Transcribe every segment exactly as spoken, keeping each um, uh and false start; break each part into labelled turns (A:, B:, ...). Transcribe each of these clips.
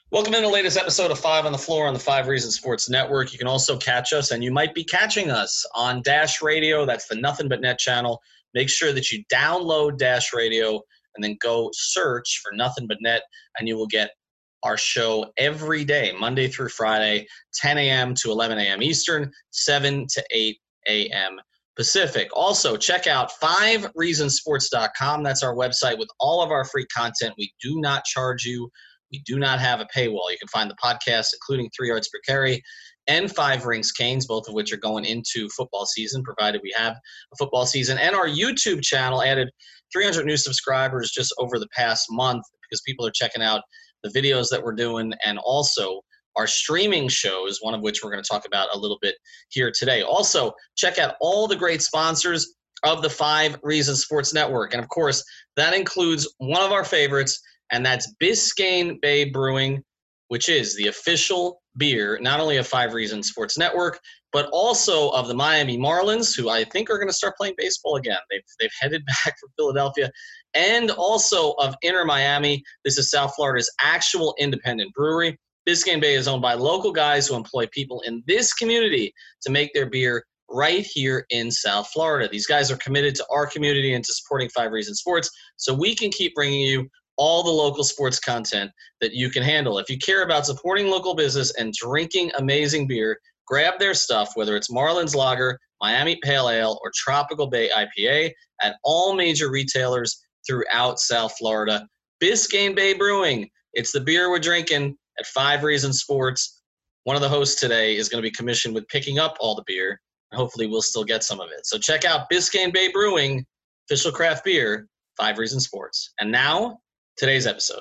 A: Welcome to the latest episode of Five on the Floor on the Five Reasons Sports Network. You can also catch us, and you might be catching us on Dash Radio. That's the Nothing But Net channel. Make sure that you download Dash Radio and then go search for Nothing But Net, and you will get our show every day, Monday through Friday, ten a.m. to eleven a.m. Eastern, seven to eight a.m. Pacific. Also, check out five reasons sports dot com. That's our website with all of our free content. We do not charge you. We do not have a paywall. You can find the podcast, including Three Yards Per Carry and Five Rings Canes, both of which are going into football season, provided we have a football season. And our YouTube channel added three hundred new subscribers just over the past month because people are checking out the videos that we're doing and also our streaming shows, one of which we're going to talk about a little bit here today. Also, check out all the great sponsors of the Five Reasons Sports Network. And, of course, that includes one of our favorites, and that's Biscayne Bay Brewing, which is the official beer, not only of Five Reasons Sports Network, but also of the Miami Marlins, who I think are going to start playing baseball again. They've, they've headed back from Philadelphia, and also of Inter Miami. This is South Florida's actual independent brewery. Biscayne Bay is owned by local guys who employ people in this community to make their beer right here in South Florida. These guys are committed to our community and to supporting Five Reasons Sports, so we can keep bringing you all the local sports content that you can handle. If you care about supporting local business and drinking amazing beer, grab their stuff, whether it's Marlins Lager, Miami Pale Ale, or Tropical Bay I P A at all major retailers throughout South Florida. Biscayne Bay Brewing, it's the beer we're drinking at Five Reasons Sports. One of the hosts today is going to be commissioned with picking up all the beer, and hopefully we'll still get some of it. So check out Biscayne Bay Brewing, official craft beer, Five Reasons Sports. And now, today's episode.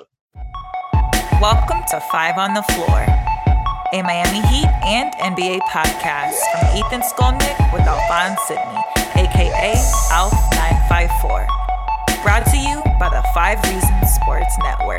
B: Welcome to Five on the Floor, a Miami Heat and N B A podcast from Ethan Skolnick with Alphonse Sidney, aka Alf nine five four. Brought to you by the Five Reasons Sports Network.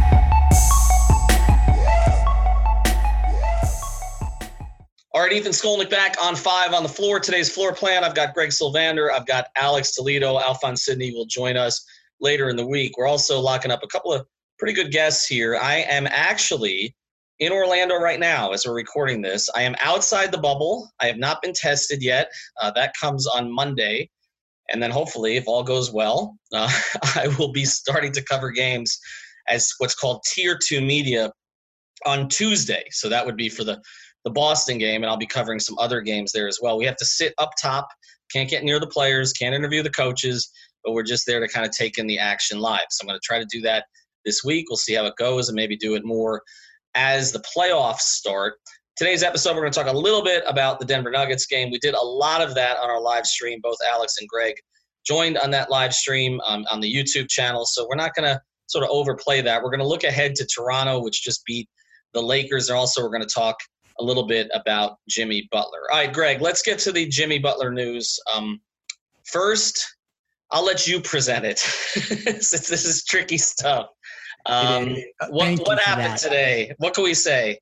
A: All right, Ethan Skolnick back on Five on the Floor. Today's floor plan, I've got Greg Sylvander, I've got Alex Toledo, Alphonse Sidney will join us later in the week. We're also locking up a couple of pretty good guests here. I am actually in Orlando right now as we're recording this. I am outside the bubble. I have not been tested yet. Uh, that comes on Monday. And then hopefully, if all goes well, uh, I will be starting to cover games as what's called Tier two media on Tuesday. So that would be for the, the Boston game, and I'll be covering some other games there as well. We have to sit up top, can't get near the players, can't interview the coaches, but we're just there to kind of take in the action live. So I'm going to try to do that this week. We'll see how it goes and maybe do it more as the playoffs start. Today's episode, we're going to talk a little bit about the Denver Nuggets game. We did a lot of that on our live stream. Both Alex and Greg joined on that live stream um, on the YouTube channel. So we're not going to sort of overplay that. We're going to look ahead to Toronto, which just beat the Lakers. And also we're going to talk a little bit about Jimmy Butler. All right, Greg, let's get to the Jimmy Butler news. Um, first, I'll let you present it since this is tricky stuff. Um, what what happened today? What can we say?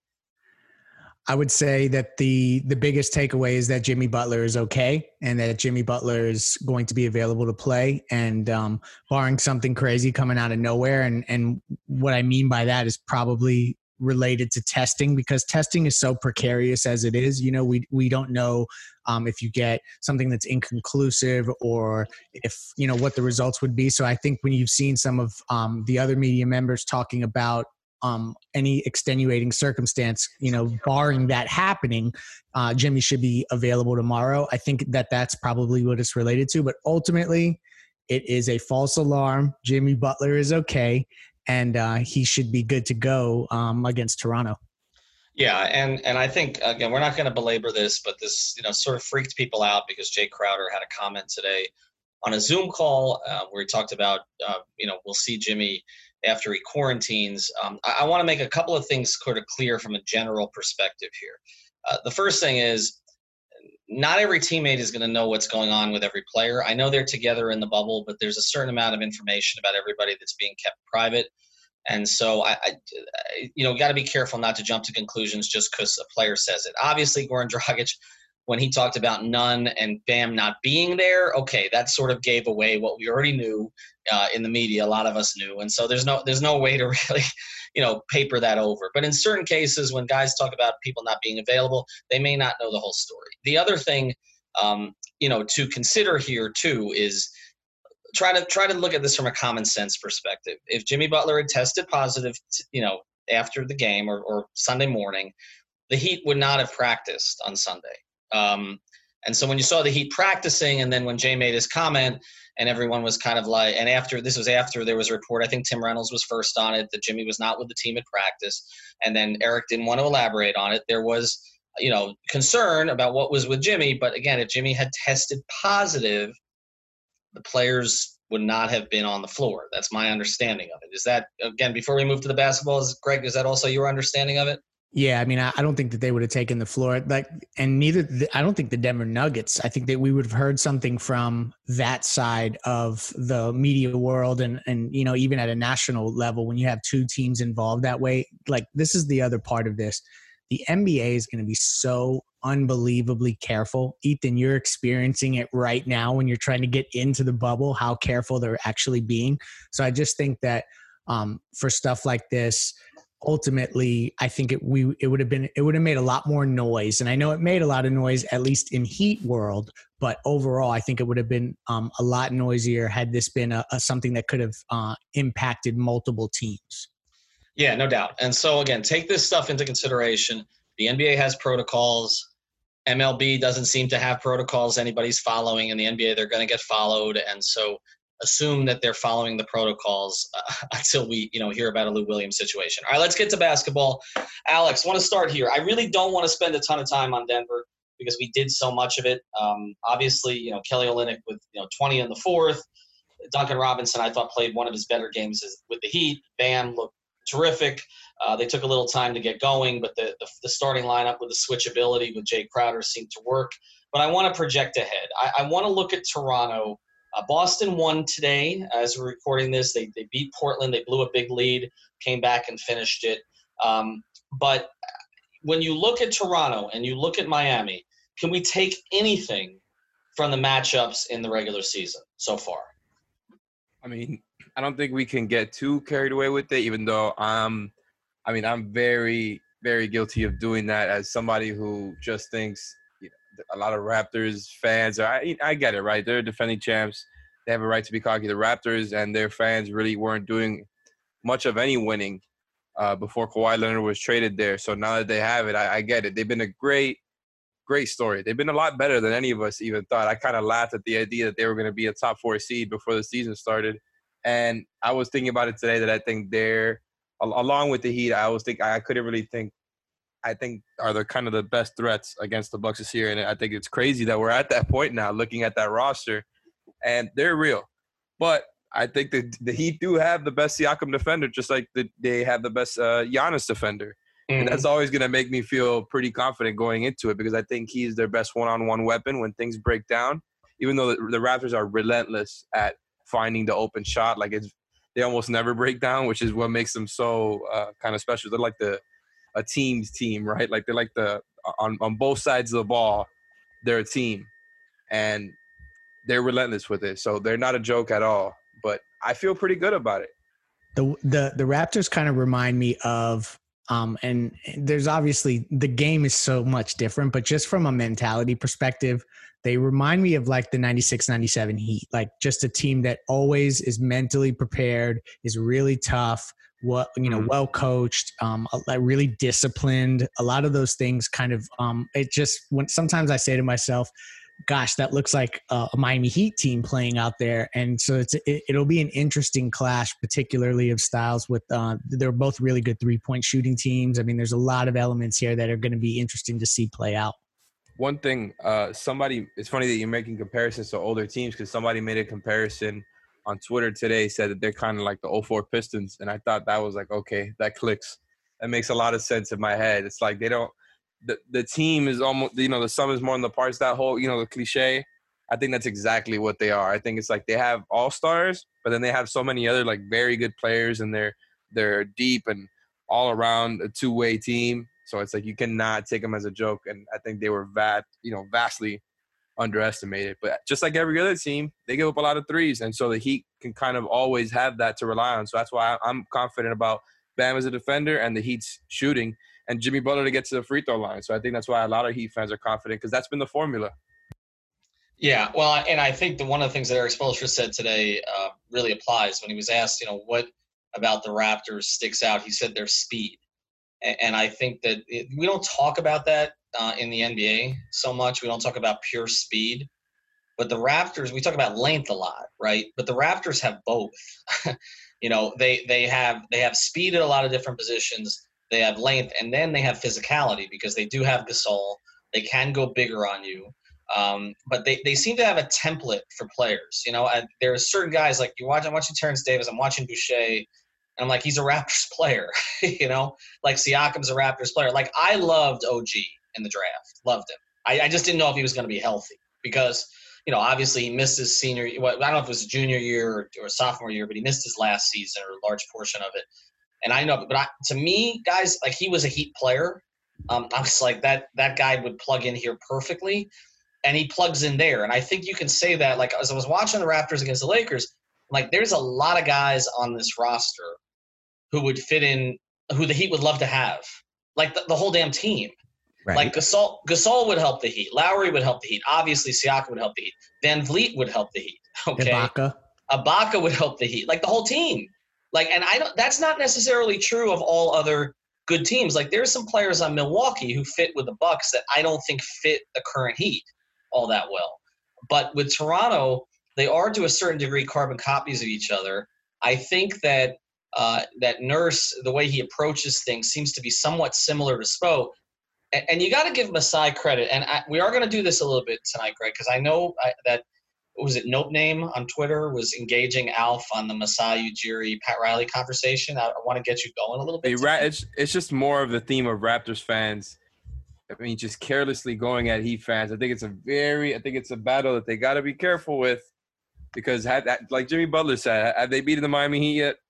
C: I would say that the the biggest takeaway is that Jimmy Butler is okay and that Jimmy Butler is going to be available to play, and um, barring something crazy coming out of nowhere. And, and what I mean by that is probably related to testing, because testing is so precarious as it is. You know, we we don't know um, if you get something that's inconclusive or if, you know, what the results would be. So I think when you've seen some of um, the other media members talking about um, any extenuating circumstance, you know, barring that happening, uh, Jimmy should be available tomorrow. I think that that's probably what it's related to, but ultimately it is a false alarm. Jimmy Butler is okay. And uh, he should be good to go um, against Toronto.
A: Yeah, and and I think, again, we're not going to belabor this, but this, you know, sort of freaked people out because Jay Crowder had a comment today on a Zoom call uh, where he talked about, uh, you know, we'll see Jimmy after he quarantines. Um, I, I want to make a couple of things sort of clear from a general perspective here. Uh, the first thing is, not every teammate is going to know what's going on with every player. I know they're together in the bubble, but there's a certain amount of information about everybody that's being kept private. And so, I, I you know, got to be careful not to jump to conclusions just because a player says it. Obviously, Goran Dragic, when he talked about Nunn and Bam not being there, okay, that sort of gave away what we already knew uh, in the media. A lot of us knew, and so there's no there's no way to really you know, paper that over. But in certain cases, when guys talk about people not being available, they may not know the whole story. The other thing, um, you know, to consider here too is try to try to look at this from a common sense perspective. If Jimmy Butler had tested positive, you know, after the game or, or Sunday morning, the Heat would not have practiced on Sunday. Um, and so when you saw the Heat practicing, and then when Jay made his comment, and everyone was kind of like, and after this was after there was a report, I think Tim Reynolds was first on it, that Jimmy was not with the team at practice, and then Eric didn't want to elaborate on it. There was, you know, concern about what was with Jimmy, but again, if Jimmy had tested positive, the players would not have been on the floor. That's my understanding of it. Is that, again, before we move to the basketball, is Greg, is that also your understanding of it?
C: Yeah, I mean, I, I don't think that they would have taken the floor. Like, and neither, the, I don't think the Denver Nuggets. I think that we would have heard something from that side of the media world, and and you know, even at a national level, when you have two teams involved that way. Like, this is the other part of this. The N B A is going to be so unbelievably careful. Ethan, you're experiencing it right now when you're trying to get into the bubble, how careful they're actually being. So I just think that um, for stuff like this, ultimately, I think it we it would have been it would have made a lot more noise, and I know it made a lot of noise, at least in Heat world. But overall, I think it would have been um, a lot noisier had this been a, a something that could have uh, impacted multiple teams.
A: Yeah, no doubt. And so again, take this stuff into consideration. The N B A has protocols. M L B doesn't seem to have protocols anybody's following. In the N B A, they're going to get followed, and so assume that they're following the protocols uh, until we, you know, hear about a Lou Williams situation. All right, let's get to basketball. Alex, want to start here. I really don't want to spend a ton of time on Denver because we did so much of it. Um, obviously, you know, Kelly Olynyk with, you know, twenty in the fourth. Duncan Robinson, I thought, played one of his better games with the Heat. Bam looked terrific. Uh, they took a little time to get going, but the, the, the starting lineup with the switchability with Jay Crowder seemed to work. But I want to project ahead. I, I want to look at Toronto. Uh, Boston won today as we're recording this. They they beat Portland. They blew a big lead, came back and finished it. Um, but when you look at Toronto and you look at Miami, can we take anything from the matchups in the regular season so far?
D: I mean, I don't think we can get too carried away with it, even though I'm, I mean, I'm very, very guilty of doing that as somebody who just thinks – a lot of Raptors fans are, I, I get it, right? They're defending champs. They have a right to be cocky. The Raptors and their fans really weren't doing much of any winning uh, before Kawhi Leonard was traded there. So now that they have it, I, I get it. They've been a great, great story. They've been a lot better than any of us even thought. I kind of laughed at the idea that they were going to be a top four seed before the season started. And I was thinking about it today that I think they're, along with the Heat, I was think I couldn't really think, I think are the kind of the best threats against the Bucks this year. And I think it's crazy that we're at that point now looking at that roster, and they're real. But I think the, the Heat do have the best Siakam defender, just like the, they have the best uh, Giannis defender. Mm-hmm. And that's always going to make me feel pretty confident going into it because I think he's their best one-on-one weapon when things break down, even though the, the Raptors are relentless at finding the open shot. Like it's, they almost never break down, which is what makes them so uh, kind of special. They're like the, a team's team, right? Like they're like the on, on both sides of the ball, they're a team, and they're relentless with it. So they're not a joke at all. But I feel pretty good about it.
C: The the the Raptors kind of remind me of, um, and there's obviously the game is so much different, but just from a mentality perspective, they remind me of like the ninety-six ninety-seven Heat, like just a team that always is mentally prepared, is really tough. What you know, well coached, um, like really disciplined. A lot of those things kind of, um, it just when sometimes I say to myself, "Gosh, that looks like a Miami Heat team playing out there." And so it's it, it'll be an interesting clash, particularly of styles. With uh, they're both really good three point shooting teams. I mean, there's a lot of elements here that are going to be interesting to see play out.
D: One thing, uh, somebody, it's funny that you're making comparisons to older teams because somebody made a comparison on Twitter today, said that they're kind of like the oh four Pistons. And I thought that was like, okay, that clicks. That makes a lot of sense in my head. It's like they don't the, – the team is almost – you know, the sum is more than the parts, that whole, you know, the cliche. I think that's exactly what they are. I think it's like they have all-stars, but then they have so many other like very good players, and they're they're deep and all around a two-way team. So it's like you cannot take them as a joke. And I think they were vat, you know, vastly underestimated. But just like every other team, they give up a lot of threes. And so the Heat can kind of always have that to rely on. So that's why I'm confident about Bam is a defender and the Heat's shooting, and Jimmy Butler to get to the free throw line. So I think that's why a lot of Heat fans are confident because that's been the formula.
A: Yeah, well, and I think that one of the things that Eric Spoelstra said today uh, really applies when he was asked, you know, what about the Raptors sticks out. He said their speed. And, and I think that it, we don't talk about that uh, in the N B A so much. We don't talk about pure speed. But the Raptors, we talk about length a lot, right? But the Raptors have both. you know, they they have they have speed at a lot of different positions. They have length, and then they have physicality because they do have Gasol. They can go bigger on you. Um, but they, they seem to have a template for players. You know, and there are certain guys like you watch. I'm watching Terrence Davis. I'm watching Boucher, and I'm like, he's a Raptors player. you know, like Siakam's a Raptors player. Like I loved O G in the draft. Loved him. I, I just didn't know if he was going to be healthy because you know obviously he missed his senior. Well, I don't know if it was a junior year or, or sophomore year, but he missed his last season or a large portion of it. And I know, but I, to me, guys, like he was a Heat player. Um, I was like that that guy would plug in here perfectly. And he plugs in there. And I think you can say that, like, as I was watching the Raptors against the Lakers, like, there's a lot of guys on this roster who would fit in, who the Heat would love to have. Like, the, the whole damn team. Right. Like, Gasol, Gasol would help the Heat. Lowry would help the Heat. Obviously, Siakam would help the Heat. Van Vliet would help the Heat. Okay?
C: Ibaka.
A: Ibaka would help the Heat. Like, the whole team. Like, and I don't, that's not necessarily true of all other good teams. Like, there's some players on Milwaukee who fit with the Bucks that I don't think fit the current Heat all that well. But with Toronto, they are to a certain degree carbon copies of each other. I think that uh, that Nurse, the way he approaches things, seems to be somewhat similar to Spo. And, and you got to give Masai credit. And I, we are going to do this a little bit tonight, Greg, because I know I, that what was it Nope Name on Twitter was engaging Alf on the Masai Ujiri Pat Riley conversation. I, I want to get you going a little bit.
D: Hey, it's it's just more of the theme of Raptors fans. I mean, just carelessly going at Heat fans. I think it's a very, I think it's a battle that they got to be careful with because, had, like Jimmy Butler said, have they beaten the Miami Heat yet?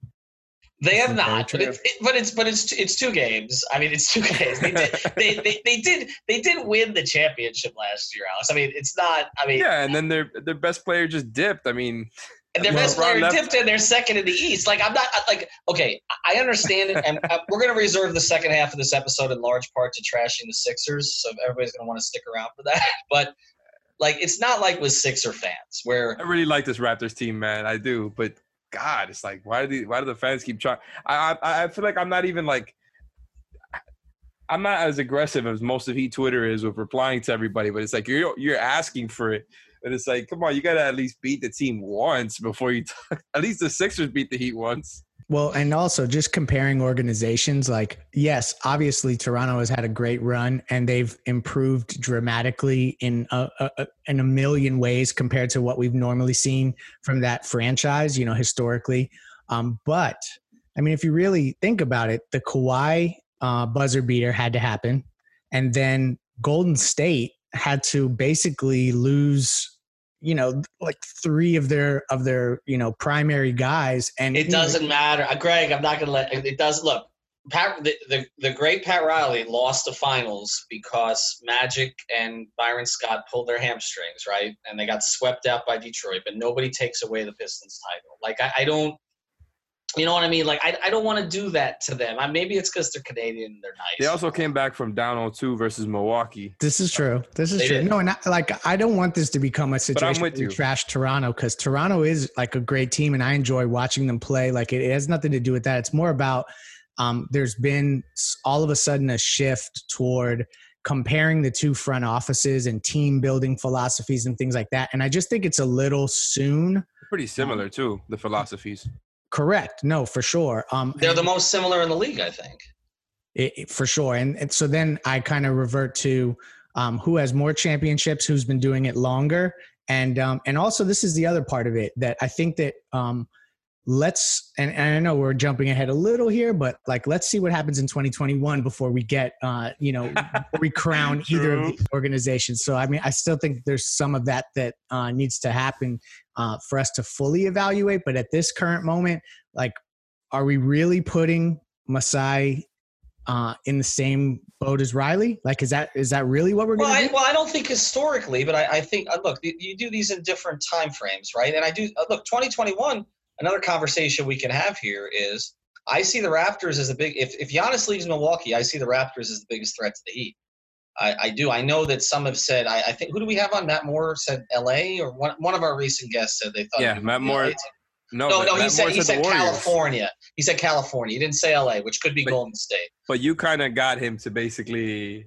A: They have not, but it's, it, but it's but it's it's two games. I mean, it's two games. They did they, they they did they did win the championship last year, Alex. I mean, it's not. I mean,
D: yeah, and then their their best player just dipped. I mean.
A: And their well, best player left. dipped in their second in the East. Like, I'm not – like, okay, I understand it. And we're going to reserve the second half of this episode in large part to trashing the Sixers. So everybody's going to want to stick around for that. But, like, it's not like with Sixer fans where –
D: I really like this Raptors team, man. I do. But, God, it's like, why do, the, why do the fans keep trying – I, I I feel like I'm not even, like – I'm not as aggressive as most of Heat Twitter is with replying to everybody. But it's like you're you're asking for it. And it's like, come on, you got to at least beat the team once before you talk. At least the Sixers beat the Heat once.
C: Well, and also just comparing organizations, like, yes, obviously Toronto has had a great run and they've improved dramatically in a, a, in a million ways compared to what we've normally seen from that franchise, you know, historically. Um, but, I mean, if you really think about it, the Kawhi uh, buzzer beater had to happen. And then Golden State had to basically lose – you know, like three of their of their you know primary guys, and
A: it doesn't know, matter, uh, Greg. I'm not gonna let it. Does look. Pat, the, the the great Pat Riley lost the finals because Magic and Byron Scott pulled their hamstrings, right, and they got swept out by Detroit. But nobody takes away the Pistons title. Like I, I don't. You know what I mean? Like, I, I don't want to do that to them. I, maybe it's because they're Canadian and they're nice.
D: They also came back from down oh two versus Milwaukee.
C: This is true. This is
A: they
C: true.
A: Did.
C: No, and I, like, I don't want this to become a situation where we trash Toronto because Toronto is, like, a great team, and I enjoy watching them play. Like, it, it has nothing to do with that. It's more about um, there's been all of a sudden a shift toward comparing the two front offices and team building philosophies and things like that. And I just think it's a little soon.
D: Pretty similar, um, too, the philosophies.
C: Correct. No, for sure. Um,
A: They're the most similar in the league, I think.
C: It, it, for sure. And, and so then I kind of revert to um, who has more championships, who's been doing it longer. And um, and also this is the other part of it that I think that um, let's – and I know we're jumping ahead a little here, but, like, let's see what happens in twenty twenty-one before we get, uh, you know, before we crown either of these organizations. So, I mean, I still think there's some of that that uh, needs to happen uh, for us to fully evaluate. But at this current moment, like, are we really putting Masai uh, in the same boat as Riley? Like, is that is that really what we're going to
A: well,
C: do?
A: Well, I don't think historically, but I, I think, uh, look, you do these in different time frames, right? And I do – look, twenty twenty-one – another conversation we can have here is I see the Raptors as a big. If if Giannis leaves Milwaukee, I see the Raptors as the biggest threat to the Heat. I, I do. I know that some have said. I, I think who do we have on? Matt Moore said L A, or one one of our recent guests said they thought.
D: Yeah, Matt Moore.
A: No, no, no he said he said California. He said California. He didn't say L A, which could be but, Golden State.
D: But you kind of got him to basically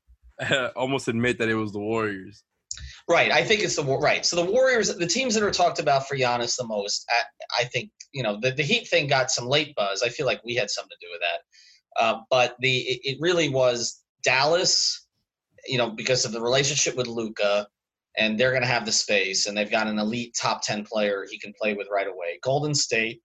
D: uh, almost admit that it was the Warriors.
A: Right. I think it's the right. So the Warriors, the teams that are talked about for Giannis the most, I, I think, you know, the, the Heat thing got some late buzz. I feel like we had something to do with that. Uh, but the it, it really was Dallas, you know, because of the relationship with Luka. And they're going to have the space, and they've got an elite top ten player he can play with right away. Golden State,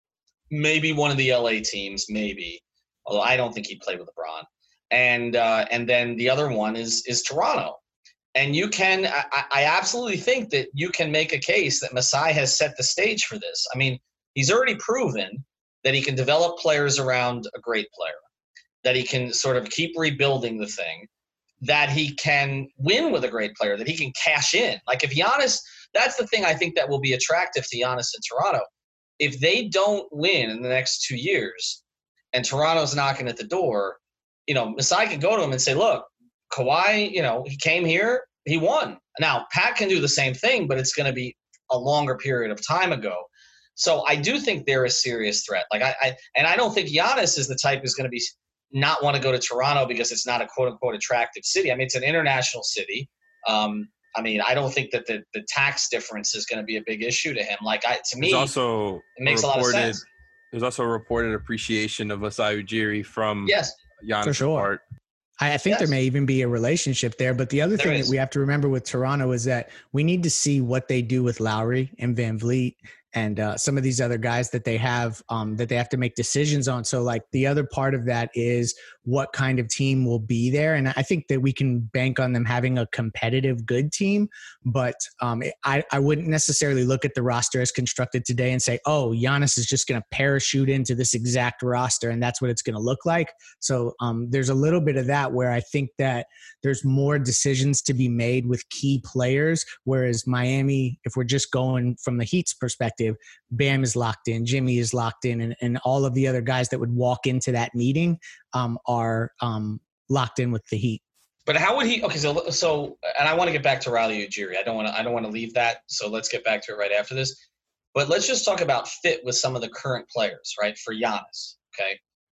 A: maybe one of the L A teams, maybe, although I don't think he'd play with LeBron. And uh, and then the other one is is Toronto. And you can I, I absolutely think that you can make a case that Masai has set the stage for this. I mean, he's already proven that he can develop players around a great player, that he can sort of keep rebuilding the thing, that he can win with a great player, that he can cash in. Like if Giannis, that's the thing I think that will be attractive to Giannis in Toronto. If they don't win in the next two years and Toronto's knocking at the door, you know, Masai can go to him and say, look, Kawhi, you know, he came here, he won. Now, Pat can do the same thing, but it's going to be a longer period of time ago. So I do think they're a serious threat. Like I, I and I don't think Giannis is the type who's going to be – not want to go to Toronto because it's not a quote-unquote attractive city. I mean, it's an international city. Um, I mean, I don't think that the, the tax difference is going to be a big issue to him. Like, I, to me,
D: also
A: it makes
D: reported,
A: a lot of sense.
D: There's also a reported appreciation of Masai Ujiri from
A: yes.
D: Giannis'
C: For sure.
D: part.
C: I think
A: yes.
C: there may even be a relationship there. But the other
A: there
C: thing
A: is.
C: that we have to remember with Toronto is that we need to see what they do with Lowry and Van Vliet and uh, some of these other guys that they have um, that they have to make decisions on. So like the other part of that is what kind of team will be there. And I think that we can bank on them having a competitive, good team, but um, I, I wouldn't necessarily look at the roster as constructed today and say, oh, Giannis is just going to parachute into this exact roster and that's what it's going to look like. So um, there's a little bit of that where I think that there's more decisions to be made with key players, whereas Miami, if we're just going from the Heat's perspective, Bam is locked in, Jimmy is locked in, and, and all of the other guys that would walk into that meeting um, are um, locked in with the Heat.
A: But how would he? Okay, so so, and I want to get back to Riley Ujiri. I don't want to. I don't want to leave that. So let's get back to it right after this. But let's just talk about fit with some of the current players, right? For Giannis, okay.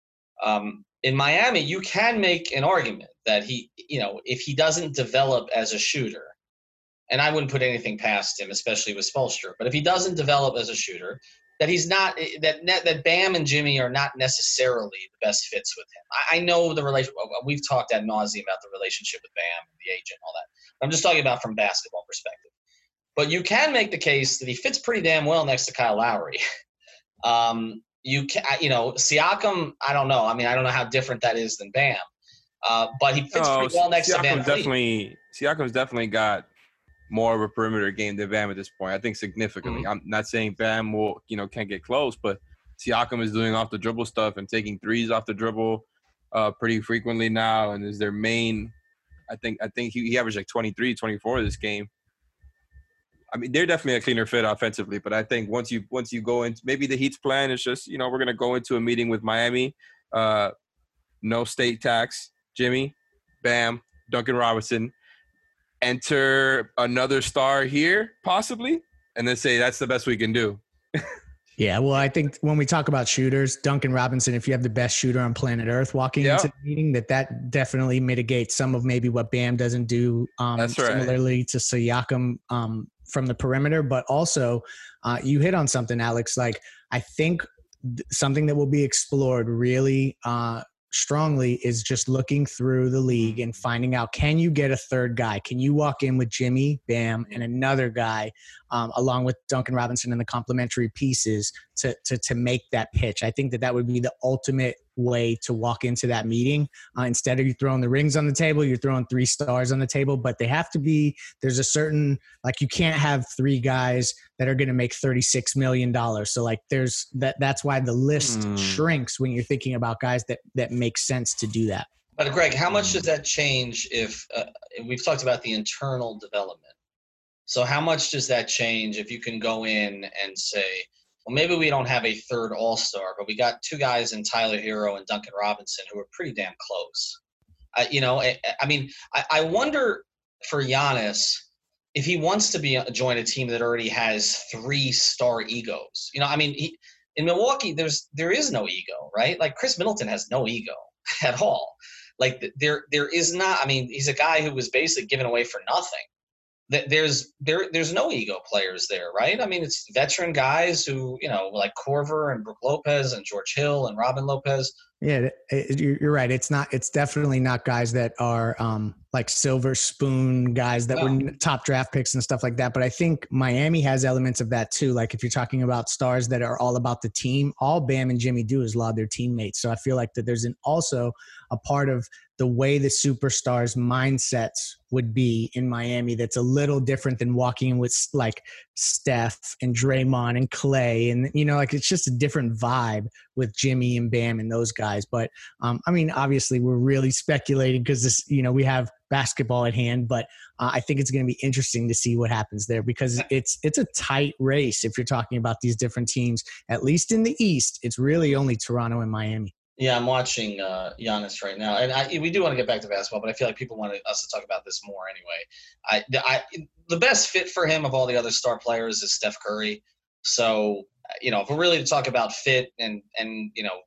A: Um, in Miami, you can make an argument that he, you know, if he doesn't develop as a shooter, and I wouldn't put anything past him, especially with Spoelstra, but if he doesn't develop as a shooter, that he's not that that Bam and Jimmy are not necessarily the best fits with him. I, I know the relationship. We've talked ad nauseum about the relationship with Bam, the agent, all that. I'm just talking about from basketball perspective. But you can make the case that he fits pretty damn well next to Kyle Lowry. um, you can, you know, Siakam. I don't know. I mean, I don't know how different that is than Bam, uh, but he fits
D: oh,
A: pretty well next
D: Siakam's
A: to Van Vliet.
D: Definitely, Siakam's definitely got more of a perimeter game than Bam at this point. I think significantly. Mm-hmm. I'm not saying Bam will, you know, can't get close, but Siakam is doing off the dribble stuff and taking threes off the dribble uh, pretty frequently now, and is their main. I think I think he, he averaged like twenty-three, twenty-four this game. I mean, they're definitely a cleaner fit offensively, but I think once you once you go into maybe the Heat's plan is just, you know, we're gonna go into a meeting with Miami, uh, no state tax, Jimmy, Bam, Duncan Robinson. Enter another star here, possibly, and then say that's the best we can do.
C: Yeah, well, I think when we talk about shooters, Duncan Robinson, if you have the best shooter on planet Earth walking
D: yep.
C: into the meeting, that that definitely mitigates some of maybe what Bam doesn't do um,
D: that's right.
C: similarly to Siakam um, from the perimeter. But also, uh, you hit on something, Alex. Like, I think th- something that will be explored really uh, strongly is just looking through the league and finding out, can you get a third guy? Can you walk in with Jimmy, Bam, and another guy um, along with Duncan Robinson and the complementary pieces to, to, to make that pitch? I think that that would be the ultimate way to walk into that meeting. Uh, instead of you throwing the rings on the table, you're throwing three stars on the table, but they have to be, there's a certain, like you can't have three guys that are going to make thirty-six million dollars. So like there's that, that's why the list mm. shrinks when you're thinking about guys that, that make sense to do that.
A: But Greg, how much does that change if uh, we've talked about the internal development? So how much does that change if you can go in and say, well, maybe we don't have a third all-star, but we got two guys in Tyler Hero and Duncan Robinson who are pretty damn close. Uh, you know, I, I mean, I, I wonder for Giannis if he wants to be join a team that already has three star egos. You know, I mean, he, in Milwaukee, there's there is no ego, right? Like Chris Middleton has no ego at all. Like there there is not. I mean, he's a guy who was basically given away for nothing. There's there there's no ego players there, right? I mean, it's veteran guys who, you know, like Corver and Brook Lopez and George Hill and Robin Lopez.
C: Yeah, you're right. It's not. It's definitely not guys that are um, like silver spoon guys that no. were top draft picks and stuff like that. But I think Miami has elements of that too. Like if you're talking about stars that are all about the team, all Bam and Jimmy do is laud their teammates. So I feel like that there's an also a part of the way the superstars' mindsets would be in Miami that's a little different than walking in with like Steph and Draymond and Clay. And, you know, like it's just a different vibe with Jimmy and Bam and those guys. But, um, I mean, obviously we're really speculating because this, you know, we have basketball at hand, but uh, I think it's going to be interesting to see what happens there because it's, it's a tight race. If you're talking about these different teams, at least in the East, it's really only Toronto and Miami.
A: Yeah, I'm watching uh, Giannis right now, and I, we do want to get back to basketball, but I feel like people want us to talk about this more anyway. I, I, the best fit for him of all the other star players is Steph Curry. So, you know, if we're really to talk about fit and and you know,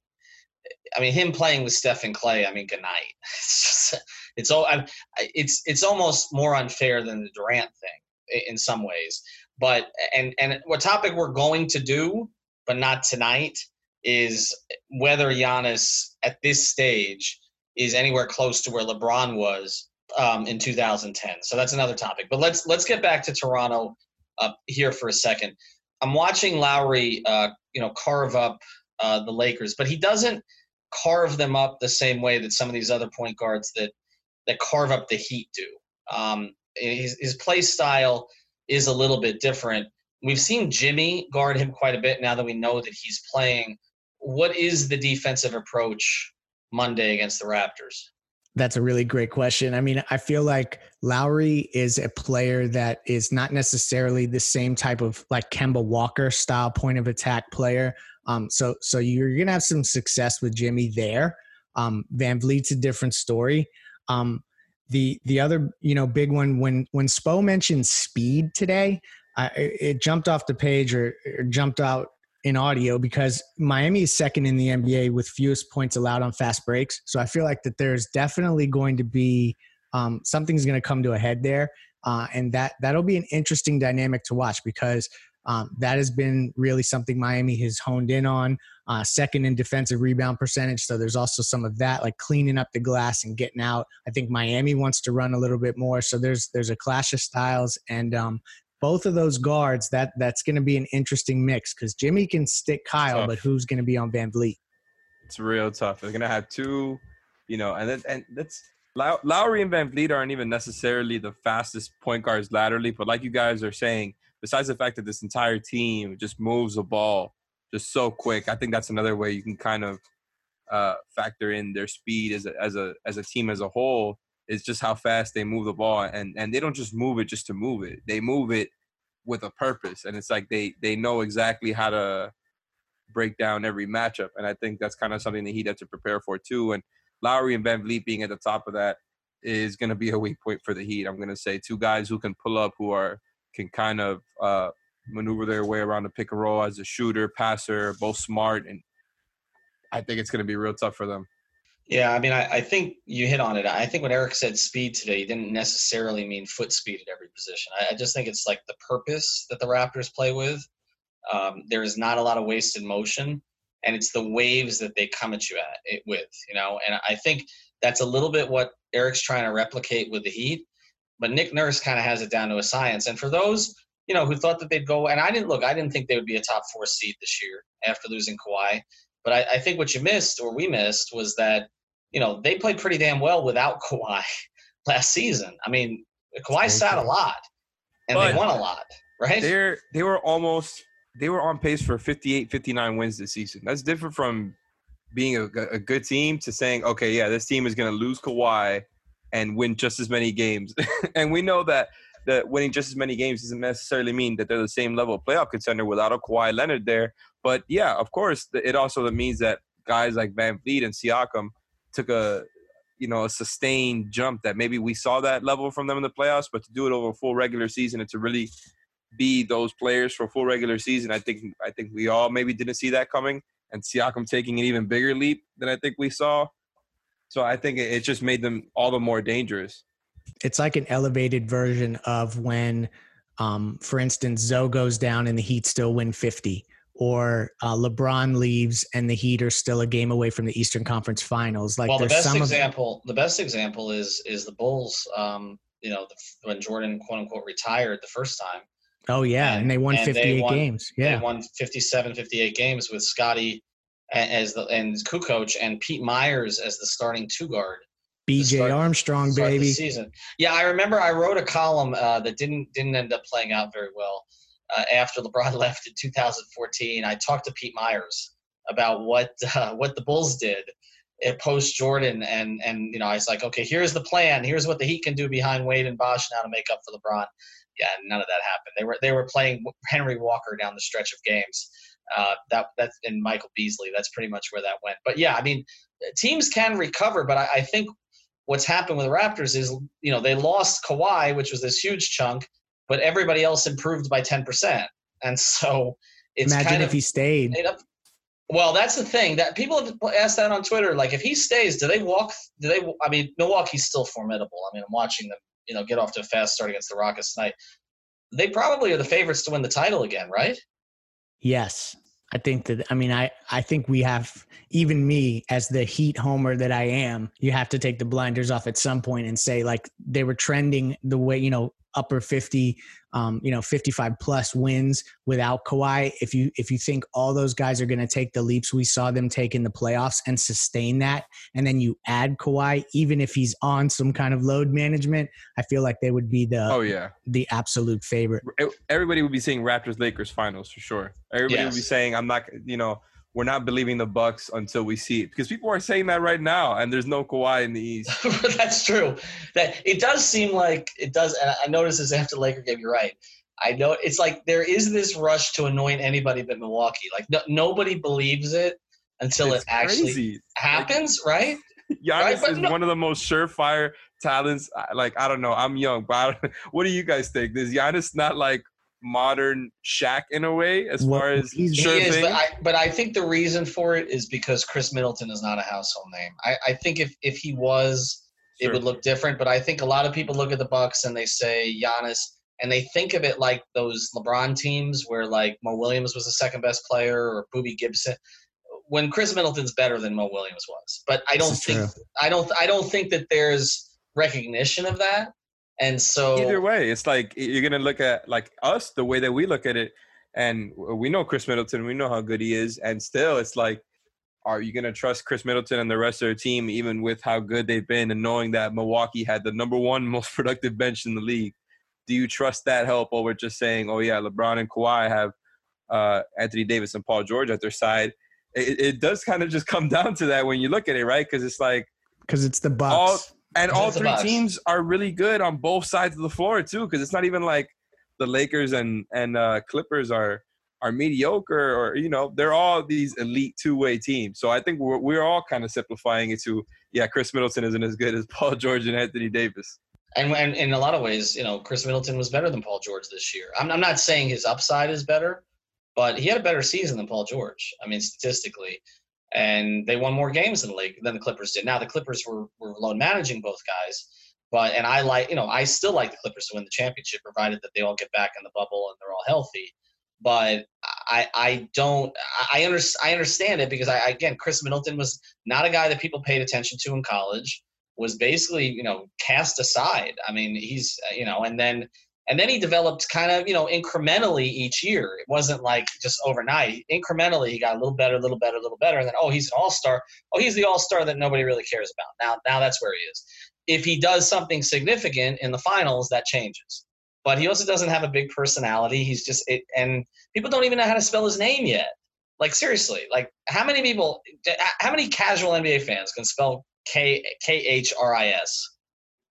A: I mean, him playing with Steph and Clay, I mean, good night. It's just, it's all, I, it's it's almost more unfair than the Durant thing in some ways. But and and what topic we're going to do, but not tonight, is whether Giannis at this stage is anywhere close to where LeBron was um, in two thousand ten. So that's another topic. But let's let's get back to Toronto uh, here for a second. I'm watching Lowry, uh, you know, carve up uh, the Lakers, but he doesn't carve them up the same way that some of these other point guards that that carve up the Heat do. Um, his, his play style is a little bit different. We've seen Jimmy guard him quite a bit now that we know that he's playing. What is the defensive approach Monday against the Raptors?
C: That's a really great question. I mean, I feel like Lowry is a player that is not necessarily the same type of like Kemba Walker style point of attack player. Um, so, so you're going to have some success with Jimmy there. Um, Van Vliet's a different story. Um, the, the other, you know, big one when, when Spo mentioned speed today, I, it jumped off the page or, or jumped out in audio because Miami is second in the N B A with fewest points allowed on fast breaks. So I feel like that there's definitely going to be um, something's going to come to a head there. Uh, and that, that'll be an interesting dynamic to watch because um, that has been really something Miami has honed in on, uh, second in defensive rebound percentage. So there's also some of that, like cleaning up the glass and getting out. I think Miami wants to run a little bit more. So there's, there's a clash of styles and um, both of those guards, that that's going to be an interesting mix because Jimmy can stick Kyle, tough. But who's going to be on Van Vliet?
D: It's real tough. They're going to have two, you know, and then, and that's Low- Lowry and Van Vliet aren't even necessarily the fastest point guards laterally, but like you guys are saying, besides the fact that this entire team just moves the ball just so quick, I think that's another way you can kind of uh, factor in their speed as a, as a as a team as a whole. Is just how fast they move the ball, and and they don't just move it just to move it. They move it with a purpose, and it's like they they know exactly how to break down every matchup. And I think that's kind of something that Heat have to prepare for too. And Lowry and Van Vliet being at the top of that is going to be a weak point for the Heat. I'm going to say two guys who can pull up, who are can kind of uh, maneuver their way around the pick and roll as a shooter, passer, both smart, and I think it's going to be real tough for them.
A: Yeah, I mean, I, I think you hit on it. I think when Eric said speed today, he didn't necessarily mean foot speed at every position. I, I just think it's like the purpose that the Raptors play with. Um, there is not a lot of wasted motion, and it's the waves that they come at you at it with, you know. And I think that's a little bit what Eric's trying to replicate with the Heat. But Nick Nurse kind of has it down to a science. And for those, you know, who thought that they'd go – and I didn't look. I didn't think they would be a top four seed this year after losing Kawhi. But I, I think what you missed or we missed was that, you know, they played pretty damn well without Kawhi last season. I mean, Kawhi sat a lot, and but they won a lot, right?
D: They're they were almost they were on pace for fifty-eight, fifty-nine wins this season. That's different from being a, a good team to saying, okay, yeah, this team is going to lose Kawhi and win just as many games. And we know that that winning just as many games doesn't necessarily mean that they're the same level of playoff contender without a Kawhi Leonard there. But yeah, of course, it also means that guys like Van Vliet and Siakam took a, you know, a sustained jump that maybe we saw that level from them in the playoffs, but to do it over a full regular season and to really be those players for a full regular season, I think I think we all maybe didn't see that coming. And Siakam taking an even bigger leap than I think we saw. So I think it just made them all the more dangerous.
C: It's like an elevated version of when, um, for instance, Zoe goes down and the Heat still win fifty, or uh, LeBron leaves and the Heat are still a game away from the Eastern Conference Finals. Like,
A: well, the best
C: some
A: example, of- the best example is is the Bulls. Um, you know, the, when Jordan quote unquote retired the first time.
C: Oh yeah, and, and they won and fifty-eight they won, games. Yeah,
A: they won fifty-seven, fifty-eight games with Scotty as the and Kukoc and Pete Myers as the starting two guard.
C: B J start, Armstrong, baby.
A: Season. Yeah, I remember I wrote a column uh, that didn't didn't end up playing out very well uh, after LeBron left in two thousand fourteen. I talked to Pete Myers about what uh, what the Bulls did post Jordan, and and you know I was like, okay, here's the plan. Here's what the Heat can do behind Wade and Bosh now to make up for LeBron. Yeah, none of that happened. They were they were playing Henry Walker down the stretch of games. Uh, that that's and Michael Beasley. That's pretty much where that went. But yeah, I mean, teams can recover. But I, I think what's happened with the Raptors is, you know, they lost Kawhi, which was this huge chunk, but everybody else improved by ten percent. And so it's
C: imagine
A: kind
C: if
A: of,
C: he stayed.
A: Well, that's the thing that people have asked that on Twitter. Like, if he stays, do they walk? Do they? I mean, Milwaukee's still formidable. I mean, I'm watching them, you know, get off to a fast start against the Rockets tonight. They probably are the favorites to win the title again, right?
C: Yes. I think that, I mean, I, I think we have, even me as the Heat homer that I am, you have to take the blinders off at some point and say, like, they were trending the way, you know, upper fifty, um, you know, fifty-five plus wins without Kawhi. If you, if you think all those guys are going to take the leaps we saw them take in the playoffs and sustain that, and then you add Kawhi, even if he's on some kind of load management, I feel like they would be the,
D: oh yeah,
C: the absolute favorite.
D: Everybody would be saying Raptors Lakers finals for sure. Everybody yes. would be saying, I'm not, you know, we're not believing the Bucks until we see it, because people are saying that right now, and there's no Kawhi in the East.
A: That's true. That it does seem like it does. And I noticed this after the Laker game. You're right. I know it's like there is this rush to anoint anybody but Milwaukee. Like no, nobody believes it until it's it actually crazy. happens, like, right?
D: Giannis
A: right? But
D: is
A: no-
D: one of the most surefire talents. Like, I don't know. I'm young, but I don't, what do you guys think? Is Giannis not like modern Shaq in a way, as well, far as sure
A: he is,
D: thing?
A: But I, but I think the reason for it is because Chris Middleton is not a household name. I, I think if, if he was, sure. it would look different. But I think a lot of people look at the Bucks and they say Giannis, and they think of it like those LeBron teams where like Mo Williams was the second best player, or Boobie Gibson, when Chris Middleton's better than Mo Williams was. But I don't think true. I don't I don't think that there's recognition of that. And so
D: either way, it's like you're going to look at like us, the way that we look at it. And we know Chris Middleton, we know how good he is. And still it's like, are you going to trust Chris Middleton and the rest of their team, even with how good they've been and knowing that Milwaukee had the number one most productive bench in the league? Do you trust that help over just saying, oh yeah, LeBron and Kawhi have uh, Anthony Davis and Paul George at their side? It, it does kind of just come down to that when you look at it, right? Because it's like,
C: because it's the Bucks.
D: All, And all three teams are really good on both sides of the floor too, because it's not even like the Lakers and and uh, Clippers are are mediocre, or you know they're all these elite two way teams. So I think we're we're all kind of simplifying it to yeah, Chris Middleton isn't as good as Paul George and Anthony Davis.
A: And, and in a lot of ways, you know, Chris Middleton was better than Paul George this year. I'm I'm not saying his upside is better, but he had a better season than Paul George. I mean, statistically. And they won more games than the Lakers, than the Clippers did. Now the Clippers were were load managing both guys, but and I like you know I still like the Clippers to win the championship, provided that they all get back in the bubble and they're all healthy. But I I don't I under, I understand it because I again Chris Middleton was not a guy that people paid attention to in college. Was basically you know cast aside. I mean he's you know and then. And then he developed kind of, you know, incrementally each year. It wasn't like just overnight. Incrementally, he got a little better, a little better, a little better. And then, oh, he's an all-star. Oh, he's the all-star that nobody really cares about. Now, now that's where he is. If he does something significant in the finals, that changes. But he also doesn't have a big personality. He's just it, – and people don't even know how to spell his name yet. Like, seriously. Like, how many people – how many casual N B A fans can spell K K H R I S?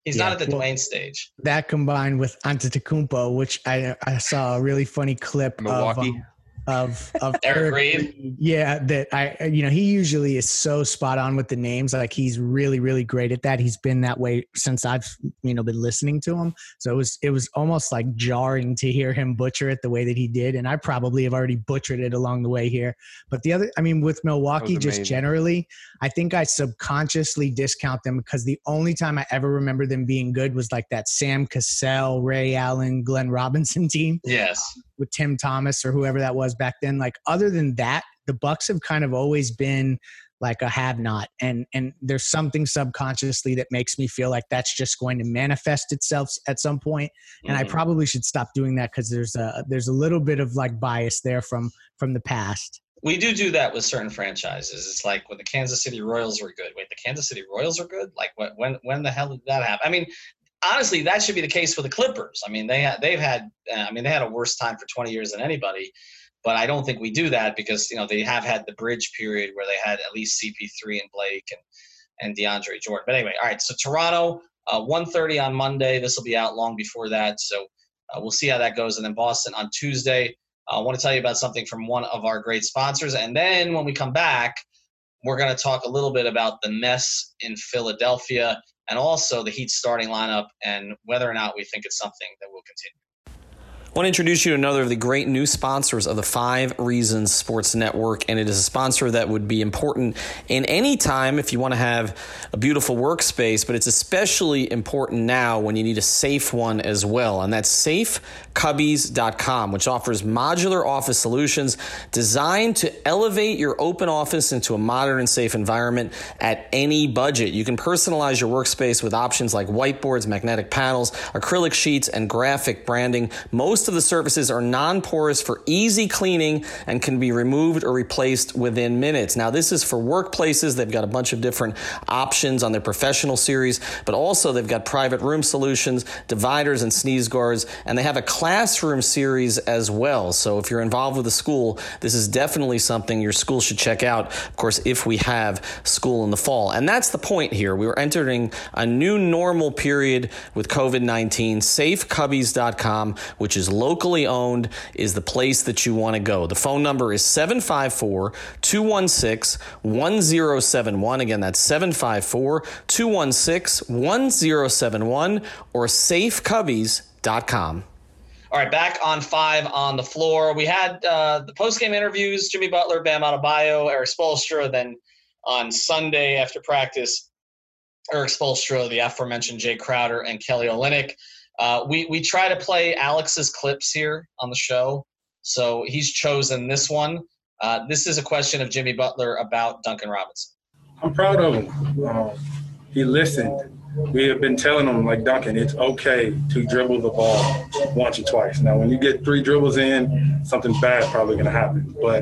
A: He's
C: Yeah,
A: not at the
C: well,
A: Dwayne stage.
C: That combined with Antetokounmpo, which I I saw a really funny clip
D: Milwaukee.
C: of um, of of
A: Eric
C: Eric
A: Reed.
C: Reed. Yeah, that I you know he usually is so spot on with the names. Like he's really really great at that. He's been that way since I've you know been listening to him. So it was it was almost like jarring to hear him butcher it the way that he did, and I probably have already butchered it along the way here. But the other, I mean, with Milwaukee, just
D: amazing.
C: generally, I think I subconsciously discount them because the only time I ever remember them being good was like that Sam Cassell, Ray Allen, Glenn Robinson team.
A: Yes.
C: With Tim Thomas or whoever that was back then. Like other than that, the Bucks have kind of always been like a have not. And and there's something subconsciously that makes me feel like that's just going to manifest itself at some point. And mm-hmm. I probably should stop doing that because there's a there's a little bit of like bias there from from the past.
A: We do do that with certain franchises. It's like when the Kansas City Royals were good. Wait, the Kansas City Royals are good? Like what, when when the hell did that happen? I mean, honestly, that should be the case for the Clippers. I mean, they ha- they've had I mean they had a worse time for twenty years than anybody, but I don't think we do that because you know they have had the bridge period where they had at least C P three and Blake and and DeAndre Jordan. But anyway, all right. So Toronto, uh, one thirty on Monday. This will be out long before that, so uh, we'll see how that goes. And then Boston on Tuesday. Uh, I want to tell you about something from one of our great sponsors, and then when we come back, we're going to talk a little bit about the mess in Philadelphia. And also the Heat starting lineup and whether or not we think it's something that will continue. I want to introduce you to another of the great new sponsors of the Five Reasons Sports Network, and it is a sponsor that would be important in any time if you want to have a beautiful workspace, but it's especially important now when you need a safe one as well, and that's safe cubbies dot com, which offers modular office solutions designed to elevate your open office into a modern and safe environment at any budget. You can personalize your workspace with options like whiteboards, magnetic panels, acrylic sheets, and graphic branding. Most of the surfaces are non-porous for easy cleaning and can be removed or replaced within minutes. Now, this is for workplaces. They've got a bunch of different options on their professional series, but also they've got private room solutions, dividers and sneeze guards, and they have a classroom series as well. So if you're involved with a school, this is definitely something your school should check out, of course, if we have school in the fall. And that's the point here. We are entering a new normal period with covid nineteen. safe cubbies dot com, which is locally owned, is the place that you want to go. The phone number is seven five four, two one six, one zero seven one. Again, that's seven five four, two one six, one zero seven one or safe cubbies dot com. All right, back on Five on the Floor. We had uh, the post-game interviews, Jimmy Butler, Bam Adebayo, Erik Spoelstra. Then on Sunday after practice, Erik Spoelstra, the aforementioned Jay Crowder, and Kelly Olynyk. Uh, we, we try to play Alex's clips here on the show, so he's chosen this one. Uh, this is a question of Jimmy Butler about Duncan Robinson.
E: I'm proud of him. Um, he listened. We have been telling him, like, Duncan, it's okay to dribble the ball once or twice. Now, when you get three dribbles in, something bad is probably going to happen. But